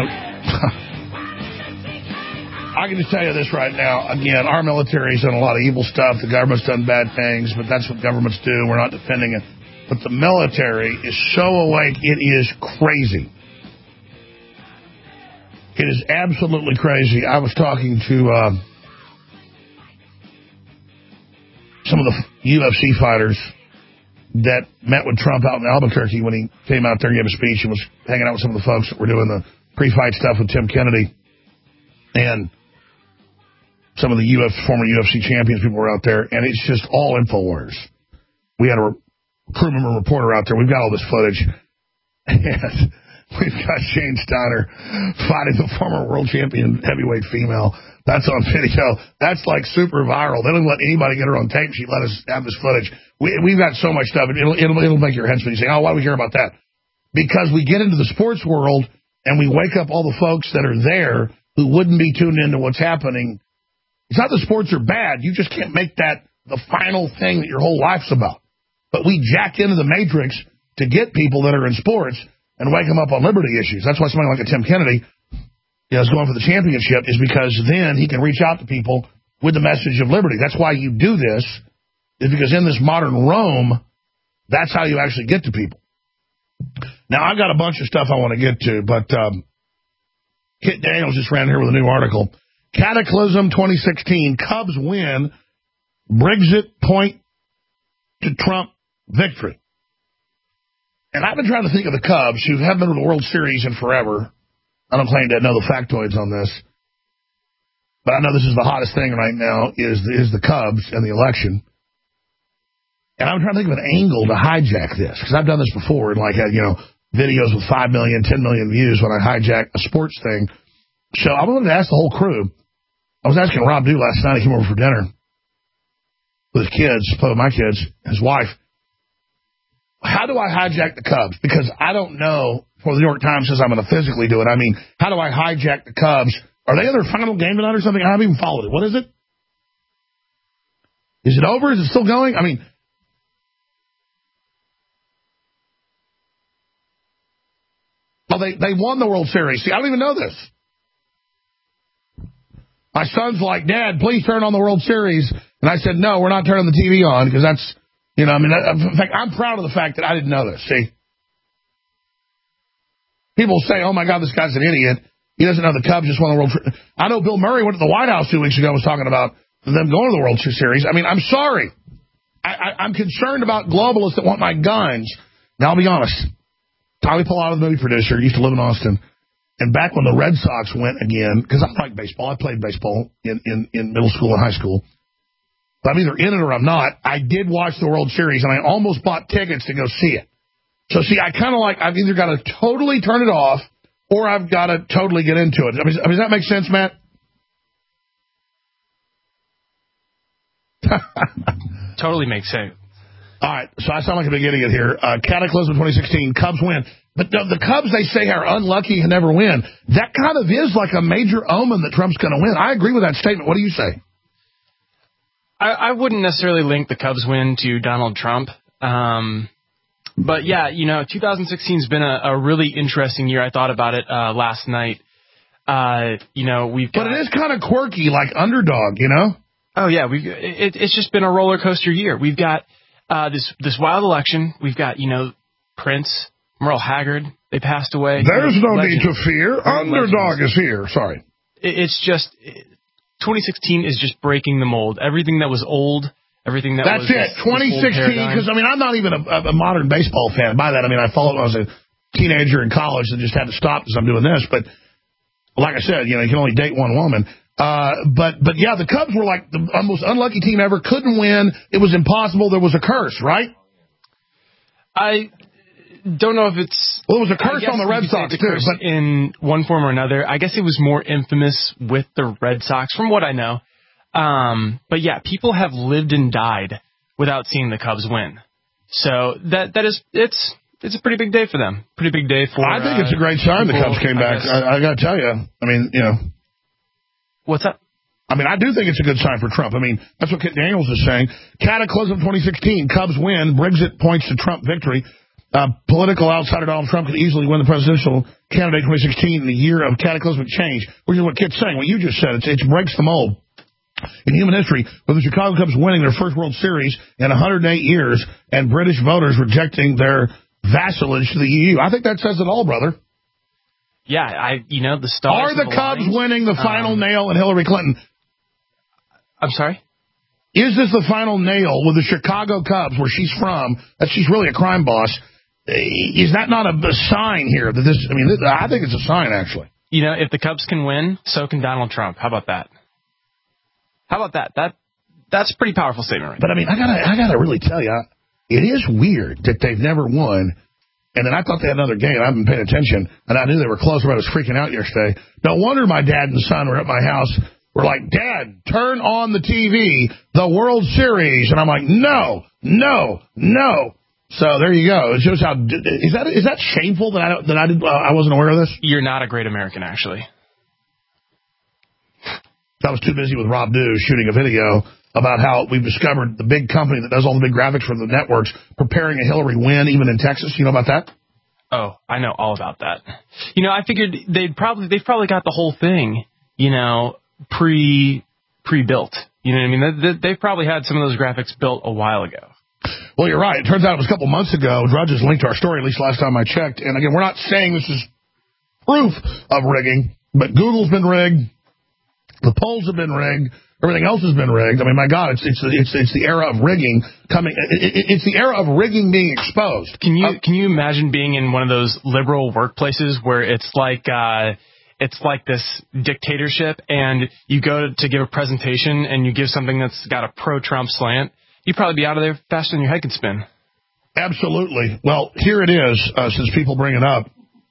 I can just tell you this right now. Again, our military's done a lot of evil stuff. The government's done bad things, but that's what governments do. We're not defending it. But the military is so awake, it is crazy. It is absolutely crazy. I was talking to uh, some of the U F C fighters that met with Trump out in Albuquerque when he came out there and gave a speech and was hanging out with some of the folks that were doing the pre-fight stuff with Tim Kennedy. And some of the U F former U F C champions people were out there, and it's just all InfoWars. We had a crew member reporter out there. We've got all this footage. And we've got Shane Steiner fighting the former world champion heavyweight female. That's on video. That's like super viral. They don't let anybody get her on tape. She let us have this footage. We, we've got so much stuff. It'll, it'll, it'll make your head spin. You say, oh, why do we care about that? Because we get into the sports world and we wake up all the folks that are there who wouldn't be tuned into what's happening. It's not that sports are bad. You just can't make that the final thing that your whole life's about. But we jack into the matrix to get people that are in sports and wake them up on liberty issues. That's why somebody like a Tim Kennedy you know, is going for the championship, is because then he can reach out to people with the message of liberty. That's why you do this, is because in this modern Rome, that's how you actually get to people. Now, I've got a bunch of stuff I want to get to, but um, Kit Daniels just ran here with a new article. Cataclysm twenty sixteen, Cubs win, Brexit point to Trump victory. And I've been trying to think of the Cubs, who haven't been to the World Series in forever. I don't claim to know the factoids on this, but I know this is the hottest thing right now is the, is the Cubs and the election. And I'm trying to think of an angle to hijack this, because I've done this before and like had, you know, videos with five million, ten million views when I hijack a sports thing. So I wanted to ask the whole crew. I was asking Rob Dew last night. He came over for dinner with his kids, both of my kids, his wife. How do I hijack the Cubs? Because I don't know. Well, the New York Times says I'm going to physically do it. I mean, how do I hijack the Cubs? Are they in their final game tonight or something? I haven't even followed it. What is it? Is it over? Is it still going? I mean, well, they, they won the World Series. See, I don't even know this. My son's like, Dad, please turn on the World Series. And I said, no, we're not turning the T V on because that's, you know, I mean, in fact, I'm proud of the fact that I didn't know this. See? People say, oh, my God, this guy's an idiot. He doesn't know the Cubs just won the World Series. I know Bill Murray went to the White House two weeks ago and was talking about them going to the World Series. I mean, I'm sorry. I, I, I'm concerned about globalists that want my guns. Now, I'll be honest. Tommy Pilato, the movie producer, used to live in Austin. And back when the Red Sox went again, because I like baseball. I played baseball in, in, in middle school and high school. But I'm either in it or I'm not. I did watch the World Series, and I almost bought tickets to go see it. So, see, I kind of like, I've either got to totally turn it off or I've got to totally get into it. I mean, does that make sense, Matt? Totally makes sense. All right, so I sound like I'm getting it here. Uh, Cataclysm twenty sixteen, Cubs win. But the, the Cubs, they say, are unlucky and never win. That kind of is like a major omen that Trump's going to win. I agree with that statement. What do you say? I, I wouldn't necessarily link the Cubs win to Donald Trump. Um But, yeah, you know, two thousand sixteen has been a, a really interesting year. I thought about it uh, last night. Uh, you know, we've got... But it is kind of quirky, like underdog, you know? Oh, yeah. We've it, it's just been a roller coaster year. We've got uh, this this wild election. We've got, you know, Prince, Merle Haggard. They passed away. There's no Legend. need to fear. Underdog Legends. is here. Sorry. It, it's just... twenty sixteen is just breaking the mold. Everything that was old... Everything that That's was it, twenty sixteen, because, I mean, I'm not even a, a modern baseball fan. By that, I mean, I followed when I was a teenager in college and just had to stop because I'm doing this. But like I said, you know, you can only date one woman. Uh, but, but yeah, the Cubs were like the most unlucky team ever, couldn't win. It was impossible. There was a curse, right? I don't know if it's... Well, it was a curse on the Red Sox, too. But in one form or another, I guess it was more infamous with the Red Sox, from what I know. Um, but yeah, people have lived and died without seeing the Cubs win. So that that is it's it's a pretty big day for them. Pretty big day for. I think uh, it's a great sign people, the Cubs came back. I, I got to tell you. I mean, you know. What's up? I mean, I do think it's a good sign for Trump. I mean, that's what Kit Daniels is saying. Cataclysm twenty sixteen, Cubs win, Brexit points to Trump victory. Uh, political outsider Donald Trump could easily win the presidential candidate twenty sixteen in the year of cataclysmic change, which is what Kit's saying, what you just said. It's, it breaks the mold. In human history, with the Chicago Cubs winning their first World Series in one hundred eight years and British voters rejecting their vassalage to the E U. I think that says it all, brother. Yeah, I, you know, the stars Are the Cubs winning the final um, nail in Hillary Clinton? I'm sorry? Is this the final nail with the Chicago Cubs, where she's from, that she's really a crime boss? Is that not a, a sign here that this, I mean, this, I think it's a sign, actually. You know, if the Cubs can win, so can Donald Trump. How about that? How about that? That That's a pretty powerful statement, right? But, I mean, I gotta, I gotta really tell you, it is weird that they've never won. And then I thought they had another game. I haven't been paying attention, and I knew they were close. I was freaking out yesterday. No wonder my dad and son were at my house. We're like, Dad, turn on the T V, the World Series. And I'm like, no, no, no. So there you go. It shows how is that is that shameful that I that I did uh, I wasn't aware of this. You're not a great American, actually. I was too busy with Rob Dew shooting a video about how we've discovered the big company that does all the big graphics for the networks preparing a Hillary win, even in Texas. You know about that? Oh, I know all about that. You know, I figured they'd probably they've probably got the whole thing, you know, pre pre built. You know what I mean? They, they've probably had some of those graphics built a while ago. Well, you're right. It turns out it was a couple months ago. Drudges linked to our story, at least last time I checked. And again, we're not saying this is proof of rigging, but Google's been rigged. The polls have been rigged. Everything else has been rigged. I mean, my God, it's it's it's, it's the era of rigging coming. It, it, it's the era of rigging being exposed. Can you uh, can you imagine being in one of those liberal workplaces where it's like uh, it's like this dictatorship, and you go to give a presentation and you give something that's got a pro-Trump slant? You'd probably be out of there faster than your head can spin. Absolutely. Well, here it is. Uh, since people bring it up,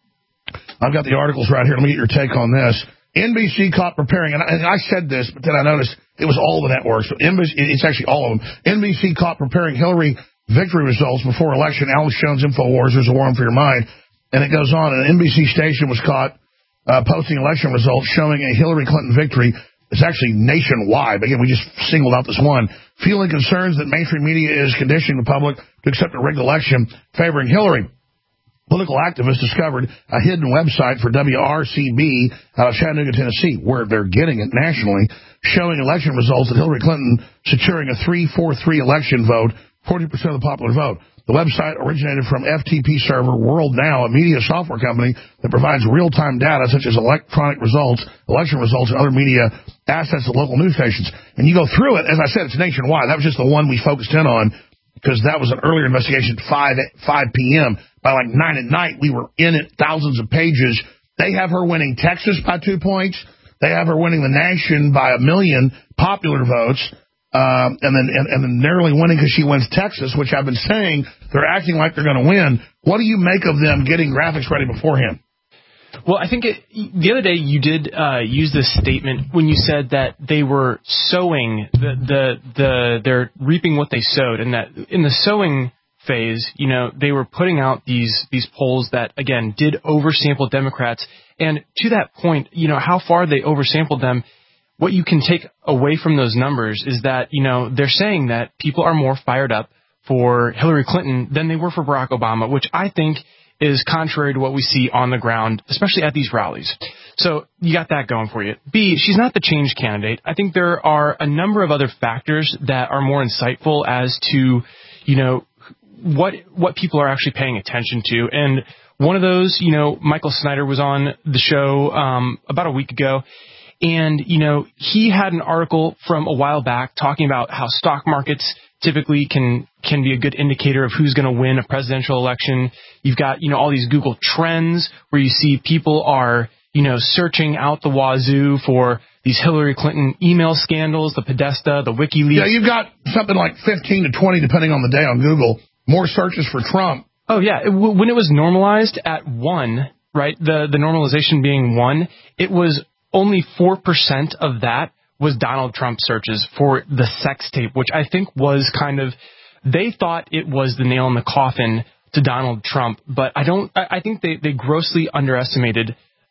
I've got the articles right here. Let me get your take on this. N B C caught preparing, and I, and I said this, but then I noticed it was all the networks. But N B C, it's actually all of them. N B C caught preparing Hillary victory results before election. Alex Jones, InfoWars, there's a war for your mind. And it goes on. An N B C station was caught uh, posting election results showing a Hillary Clinton victory. It's actually nationwide. Again, we just singled out this one. Fueling concerns that mainstream media is conditioning the public to accept a rigged election favoring Hillary. Political activists discovered a hidden website for W R C B out of Chattanooga, Tennessee, where they're getting it nationally, showing election results that Hillary Clinton securing a three four three election vote, forty percent of the popular vote. The website originated from F T P server World Now, a media software company that provides real-time data such as electronic results, election results, and other media assets at local news stations. And you go through it, as I said, it's nationwide. That was just the one we focused in on because that was an earlier investigation at five p.m. By like nine at night, we were in it, thousands of pages. They have her winning Texas by two points. They have her winning the nation by a million popular votes. Um, and then and, and then narrowly winning because she wins Texas, which I've been saying they're acting like they're going to win. What do you make of them getting graphics ready beforehand? Well, I think it, the other day you did uh, use this statement when you said that they were sowing the, the the they're reaping what they sowed, and that in the sowing phase, you know, they were putting out these these polls that again did oversample Democrats, and to that point, you know, how far they oversampled them. What you can take away from those numbers is that, you know, they're saying that people are more fired up for Hillary Clinton than they were for Barack Obama, which I think is contrary to what we see on the ground, especially at these rallies. So you got that going for you. B, she's not the change candidate. I think there are a number of other factors that are more insightful as to, you know, what what people are actually paying attention to. And one of those, you know, Michael Snyder was on the show um, about a week ago. And, you know, he had an article from a while back talking about how stock markets typically can can be a good indicator of who's going to win a presidential election. You've got, you know, all these Google trends where you see people are, you know, searching out the wazoo for these Hillary Clinton email scandals, the Podesta, the WikiLeaks. Yeah, you've got something like fifteen to twenty, depending on the day on Google, more searches for Trump. Oh, yeah. It, when it was normalized at one, right, the, the normalization being one, it was only four percent of that was Donald Trump searches for the sex tape, which I think was kind of, they thought it was the nail in the coffin to Donald Trump, but I don't, I think they, they grossly underestimated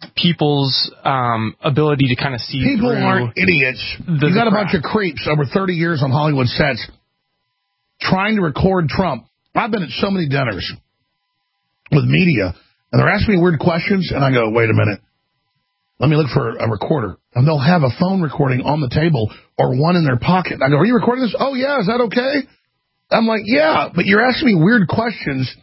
people's um, ability to kind of see People through aren't idiots. The, you got the a bunch of creeps over thirty years on Hollywood sets trying to record Trump. I've been at so many dinners with media, and they're asking me weird questions, and I go, wait a minute. Let me look for a recorder. And they'll have a phone recording on the table or one in their pocket. And I go, are you recording this? Oh, yeah, is that okay? I'm like, yeah, but you're asking me weird questions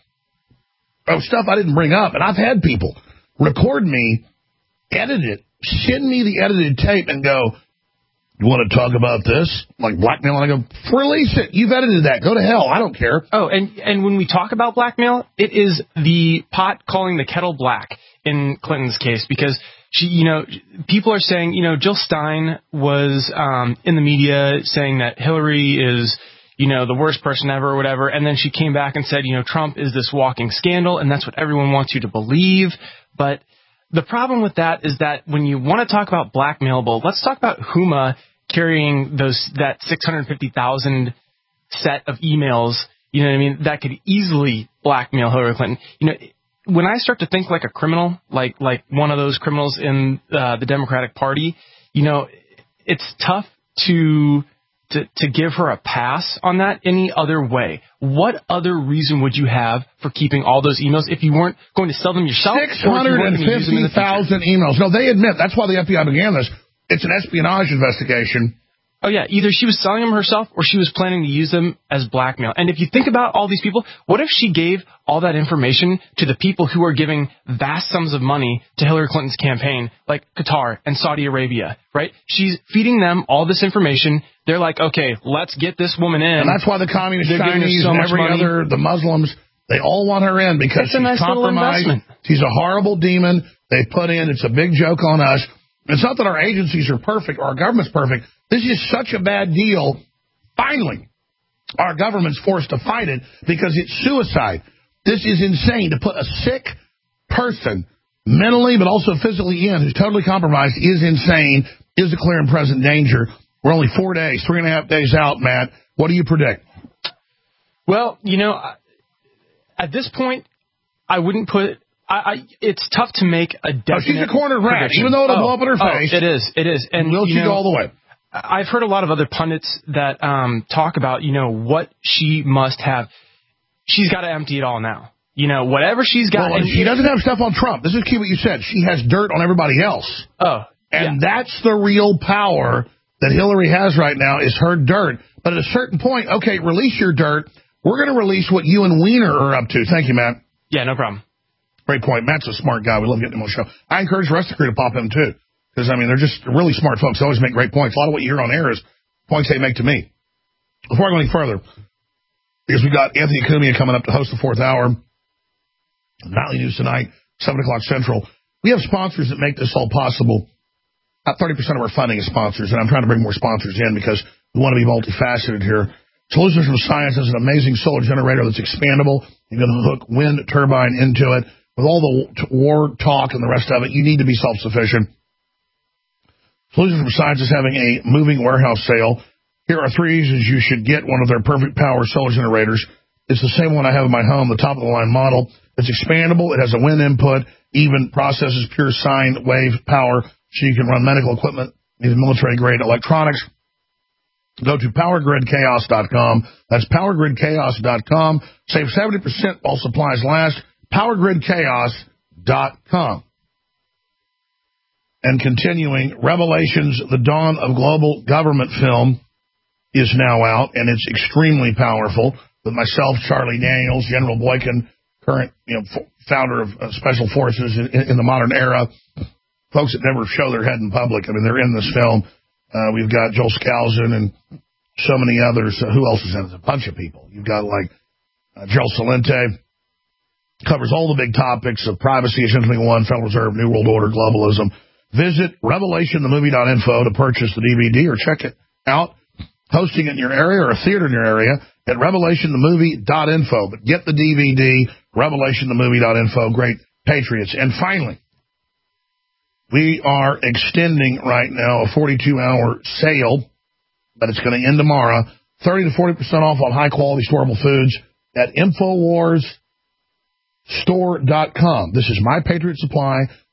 of stuff I didn't bring up. And I've had people record me, edit it, send me the edited tape and go, you want to talk about this? Like blackmail? And I go, release it. You've edited that. Go to hell. I don't care. Oh, and, and when we talk about blackmail, it is the pot calling the kettle black in Clinton's case because she, you know, people are saying, you know, Jill Stein was um, in the media saying that Hillary is, you know, the worst person ever or whatever. And then she came back and said, you know, Trump is this walking scandal. And that's what everyone wants you to believe. But the problem with that is that when you want to talk about blackmailable, let's talk about Huma carrying those that six hundred fifty thousand set of emails, you know what I mean, that could easily blackmail Hillary Clinton. You know, when I start to think like a criminal, like like one of those criminals in uh, the Democratic Party, you know, it's tough to, to to give her a pass on that any other way. What other reason would you have for keeping all those emails if you weren't going to sell them yourself? six hundred fifty thousand emails. No, they admit. That's why the F B I began this. It's an espionage investigation. Oh, yeah. Either she was selling them herself or she was planning to use them as blackmail. And if you think about all these people, what if she gave all that information to the people who are giving vast sums of money to Hillary Clinton's campaign, like Qatar and Saudi Arabia, right? She's feeding them all this information. They're like, okay, let's get this woman in. And that's why the communist They're Chinese so and every money. other, the Muslims, they all want her in because it's a she's nice compromised. She's a horrible demon. They put in, it's a big joke on us. It's not that our agencies are perfect or our government's perfect. This is such a bad deal. Finally, our government's forced to fight it because it's suicide. This is insane. To put a sick person mentally but also physically in who's totally compromised is insane, is a clear and present danger. We're only four days, three and a half days out, Matt. What do you predict? Well, you know, at this point, I wouldn't put... I, I, it's tough to make a definite oh, she's a cornered rat, prediction. even though it'll oh, blow up in her oh, face. It is, it is. And will you she know, go all the way? I've heard a lot of other pundits that um, talk about, you know, what she must have. She's got to empty it all now. You know, whatever she's got. Well, and she doesn't have stuff on Trump. This is key what you said. She has dirt on everybody else. Oh, And yeah. that's the real power that Hillary has right now is her dirt. But at a certain point, okay, release your dirt. We're going to release what you and Weiner are up to. Thank you, Matt. Yeah, no problem. Great point. Matt's a smart guy. We love getting him on the show. I encourage the rest of the crew to pop in, too. Because, I mean, they're just really smart folks. They always make great points. A lot of what you hear on air is points they make to me. Before I go any further, because we got Anthony Cumia coming up to host the fourth hour. Nightly News tonight, seven o'clock Central. We have sponsors that make this all possible. About thirty percent of our funding is sponsors, and I'm trying to bring more sponsors in because we want to be multifaceted here. Solutions from Science is an amazing solar generator that's expandable. You can hook wind turbine into it. With all the war talk and the rest of it, you need to be self-sufficient. Solutions from Science is having a moving warehouse sale. Here are three reasons you should get one of their perfect power solar generators. It's the same one I have in my home, the top-of-the-line model. It's expandable. It has a wind input, even processes pure sine wave power, so you can run medical equipment, even military-grade electronics. Go to power grid chaos dot com. That's power grid chaos dot com. Save seventy percent while supplies last. power grid chaos dot com. And continuing, Revelations, the Dawn of Global Government film is now out, and it's extremely powerful. With myself, Charlie Daniels, General Boykin, current you know, f- founder of uh, Special Forces in, in the modern era, folks that never show their head in public. I mean, they're in this film. Uh, we've got Joel Skousen and so many others. Uh, who else is in it? A bunch of people. You've got, like, uh, Joel Salente. Covers all the big topics of privacy, Agenda twenty-one, Federal Reserve, New World Order, globalism. Visit revelation the movie dot info to purchase the D V D or check it out. Hosting it in your area or a theater in your area at revelation the movie dot info. But get the D V D, revelation the movie dot info. Great Patriots. And finally, we are extending right now a forty-two hour sale, but it's going to end tomorrow. thirty to forty percent off on high-quality storable foods at infowars store dot com. This is My Patriot Supply.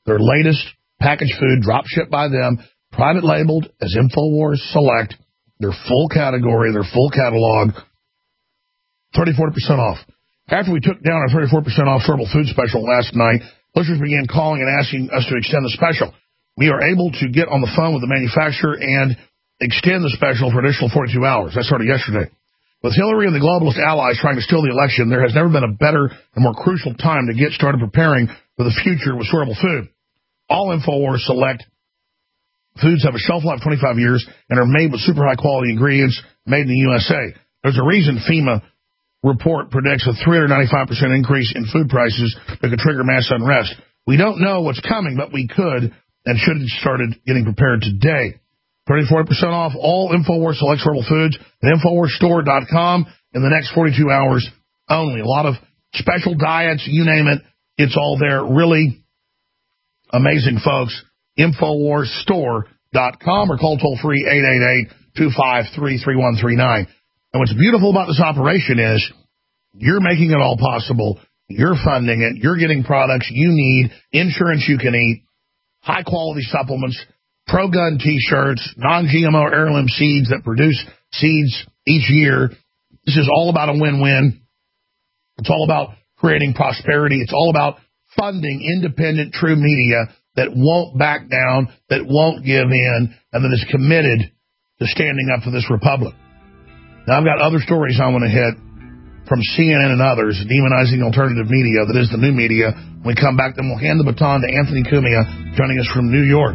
Their latest packaged food, drop shipped by them, private labeled as InfoWars Select. Their full category, their full catalog, thirty to forty percent off. After we took down our thirty to forty percent off Storable Food Special last night, listeners began calling and asking us to extend the special. We are able to get on the phone with the manufacturer and extend the special for additional forty-two hours. That started yesterday. With Hillary and the globalist allies trying to steal the election, there has never been a better and more crucial time to get started preparing for the future with storable food. All InfoWars Select foods have a shelf life of twenty-five years and are made with super high quality ingredients made in the U S A. There's a reason FEMA report predicts a three hundred ninety-five percent increase in food prices that could trigger mass unrest. We don't know what's coming, but we could and should have started getting prepared today. thirty to forty percent off all InfoWars Select Storable Foods at InfoWars Store dot com in the next forty-two hours only. A lot of special diets, you name it, it's all there. Really amazing, folks. InfoWars Store dot com or call toll-free eight eight eight, two five three, three one three nine. And what's beautiful about this operation is you're making it all possible. You're funding it. You're getting products you need, insurance you can eat, high-quality supplements, pro-gun T-shirts, non-G M O heirloom seeds that produce seeds each year. This is all about a win-win. It's all about creating prosperity. It's all about funding independent, true media that won't back down, that won't give in, and that is committed to standing up for this republic. Now, I've got other stories I want to hit from C N N and others, demonizing alternative media that is the new media. When we come back, then we'll hand the baton to Anthony Cumia, joining us from New York.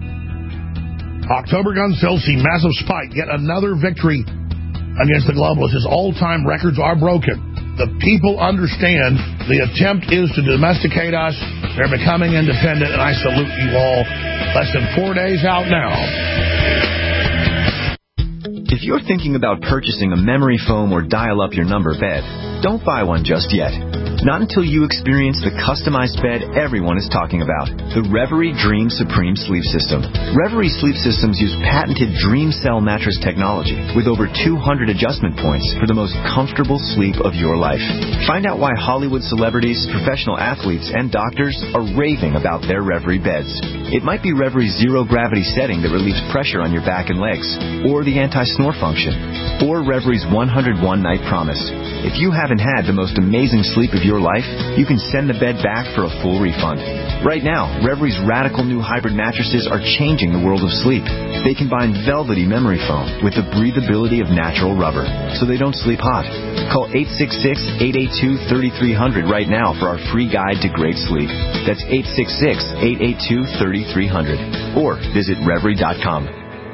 October gun sales see massive spike, yet another victory against the globalists as all-time records are broken. The people understand the attempt is to domesticate us. They're becoming independent, and I salute you all. Less than four days out now. If you're thinking about purchasing a memory foam or dial-up your number bed, don't buy one just yet. Not until you experience the customized bed everyone is talking about, the Reverie Dream Supreme Sleep System. Reverie Sleep Systems use patented Dream Cell mattress technology with over two hundred adjustment points for the most comfortable sleep of your life. Find out why Hollywood celebrities, professional athletes, and doctors are raving about their Reverie beds. It might be Reverie's zero-gravity setting that relieves pressure on your back and legs, or the anti-snore function, or Reverie's one hundred one night promise. If you haven't had the most amazing sleep of your life, you can send the bed back for a full refund. Right now, Reverie's radical new hybrid mattresses are changing the world of sleep. They combine velvety memory foam with the breathability of natural rubber, so they don't sleep hot. Call eight six six, eight eight two, three three zero zero right now for our free guide to great sleep. That's eight six six, eight eight two, three three zero zero. Or visit Reverie dot com.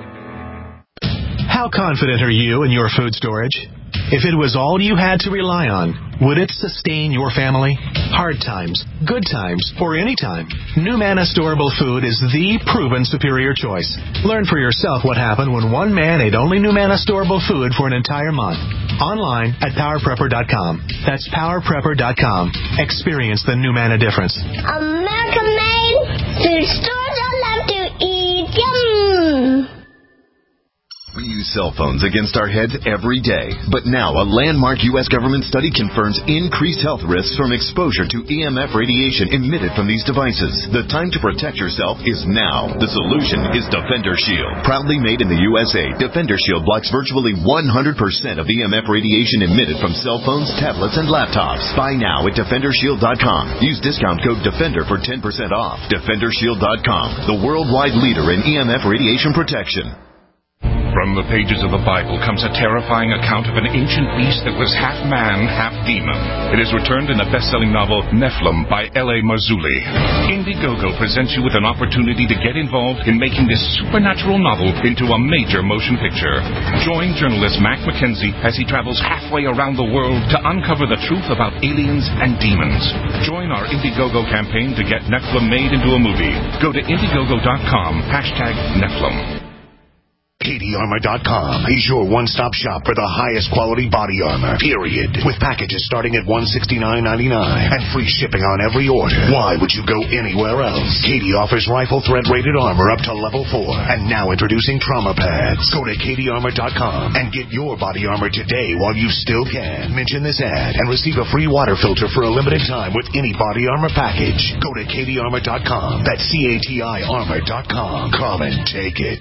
How confident are you in your food storage? If it was all you had to rely on, would it sustain your family? Hard times, good times, or any time, NuManna Storable Food is the proven superior choice. Learn for yourself what happened when one man ate only NuManna Storable Food for an entire month. Online at Power Prepper dot com. That's Power Prepper dot com. Experience the NuManna difference. American made food stores I love to eat. Yum! We use cell phones against our heads every day. But now a landmark U S government study confirms increased health risks from exposure to E M F radiation emitted from these devices. The time to protect yourself is now. The solution is Defender Shield. Proudly made in the U S A, Defender Shield blocks virtually one hundred percent of E M F radiation emitted from cell phones, tablets, and laptops. Buy now at Defender Shield dot com. Use discount code DEFENDER for ten percent off. Defender Shield dot com, the worldwide leader in E M F radiation protection. From the pages of the Bible comes a terrifying account of an ancient beast that was half man, half demon. It is returned in the best-selling novel Nephilim by L A Marzulli. Indiegogo presents you with an opportunity to get involved in making this supernatural novel into a major motion picture. Join journalist Mac McKenzie as he travels halfway around the world to uncover the truth about aliens and demons. Join our Indiegogo campaign to get Nephilim made into a movie. Go to Indiegogo dot com, hashtag Nephilim. Katie Armor dot com is your one-stop shop for the highest quality body armor, period. With packages starting at one hundred sixty-nine ninety-nine and free shipping on every order. Why would you go anywhere else? Katie offers rifle thread-rated armor up to level four. And now introducing trauma pads. Go to Katie Armor dot com and get your body armor today while you still can. Mention this ad and receive a free water filter for a limited time with any body armor package. Go to Katie Armor dot com. That's C A T I Armor dot com. Come and take it.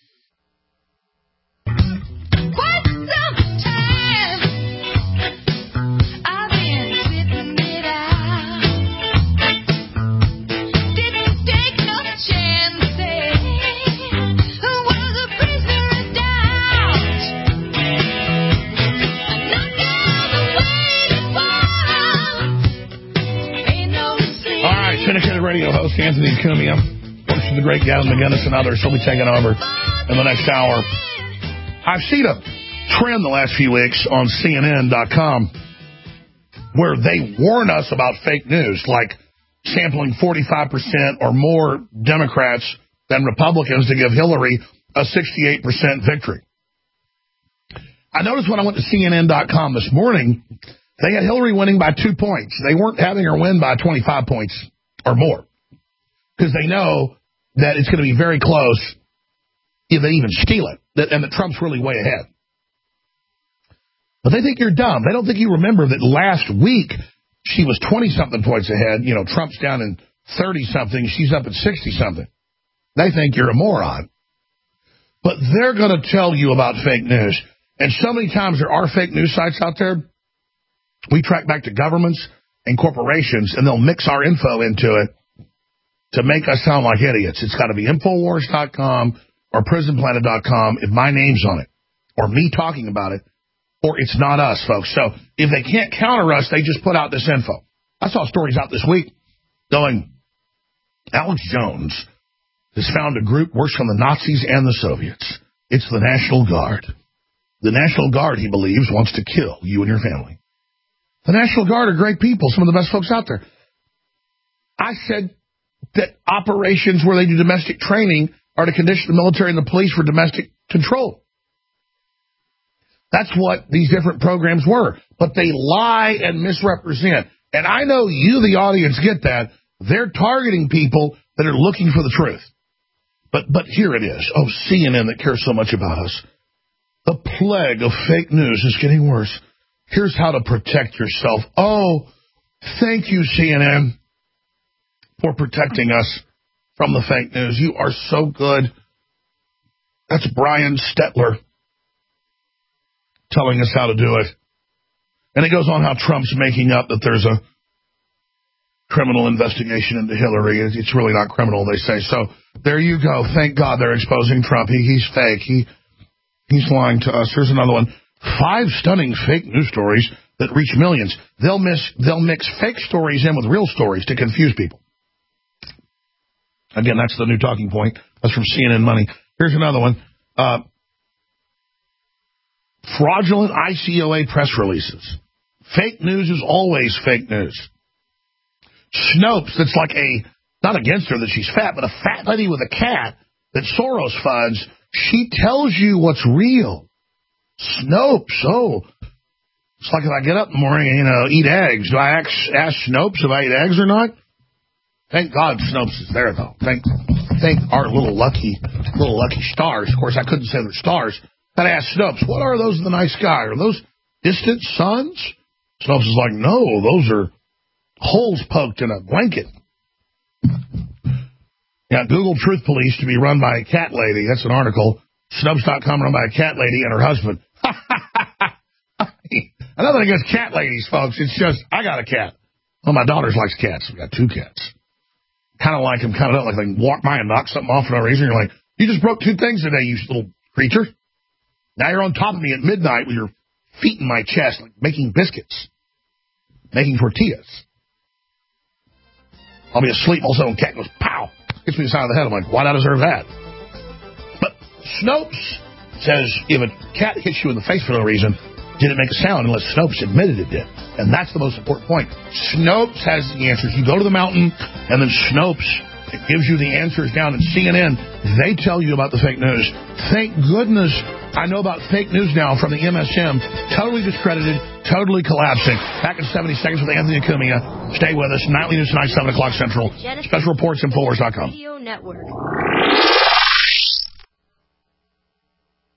Syndicated radio host Anthony Cumia, works for the great Gavin McGinnis and others. He'll be taking over in the next hour. I've seen a trend the last few weeks on C N N dot com where they warn us about fake news, like sampling forty-five percent or more Democrats than Republicans to give Hillary a sixty-eight percent victory. I noticed when I went to C N N dot com this morning, they had Hillary winning by two points. They weren't having her win by twenty-five points or more, because they know that it's going to be very close if they even steal it, that, and that Trump's really way ahead. But they think you're dumb. They don't think you remember that last week she was twenty-something points ahead. You know, Trump's down in thirty-something. She's up at sixty-something. They think you're a moron. But they're going to tell you about fake news. And so many times there are fake news sites out there. We track back to governments and corporations, and they'll mix our info into it to make us sound like idiots. It's got to be Infowars dot com or Prison Planet dot com if my name's on it, or me talking about it, or it's not us, folks. So if they can't counter us, they just put out this info. I saw stories out this week going, Alex Jones has found a group worse from the Nazis and the Soviets. It's the National Guard. The National Guard, he believes, wants to kill you and your family. The National Guard are great people, some of the best folks out there. I said that operations where they do domestic training are to condition the military and the police for domestic control. That's what these different programs were. But they lie and misrepresent. And I know you, the audience, get that. They're targeting people that are looking for the truth. But but here it is. Oh, C N N that cares so much about us. The plague of fake news is getting worse. Here's how to protect yourself. Oh, thank you, C N N, for protecting us from the fake news. You are so good. That's Brian Stetler telling us how to do it. And it goes on how Trump's making up that there's a criminal investigation into Hillary. It's really not criminal, they say. So there you go. Thank God they're exposing Trump. He, he's fake. He He's lying to us. Here's another one. Five stunning fake news stories that reach millions. They'll miss, they'll mix fake stories in with real stories to confuse people. Again, that's the new talking point. That's from C N N Money. Here's another one. Uh, fraudulent I C O A press releases. Fake news is always fake news. Snopes, that's like a, not against her that she's fat, but a fat lady with a cat that Soros funds. She tells you what's real. Snopes, oh, it's like if I get up in the morning and, you know, eat eggs. Do I ask, ask Snopes if I eat eggs or not? Thank God Snopes is there, though. Thank thank our little lucky little lucky stars. Of course, I couldn't say they're stars. I'd ask Snopes, what are those in the night sky? Are those distant suns? Snopes is like, no, those are holes poked in a blanket. Yeah, Google Truth Police to be run by a cat lady. That's an article. Snopes dot com run by a cat lady and her husband. Nothing against cat ladies, folks. It's just, I got a cat. Well, my daughter likes cats. We got two cats. Kind of like them, kind of don't like they walk by and knock something off for no reason. You're like, you just broke two things today, you little creature. Now you're on top of me at midnight with your feet in my chest, like making biscuits, making tortillas. I'll be asleep, all of a sudden, cat goes, pow, hits me in the side of the head. I'm like, why did I deserve that? But Snopes says if a cat hits you in the face for no reason, did it make a sound unless Snopes admitted it did? And that's the most important point. Snopes has the answers. You go to the mountain, and then Snopes It gives you the answers down at C N N. They tell you about the fake news. Thank goodness I know about fake news now from the M S M. Totally discredited, totally collapsing. Back in seventy seconds with Anthony Cumia. Stay with us. Nightly News tonight, seven o'clock Central. Special reports, Infowars dot com. Network.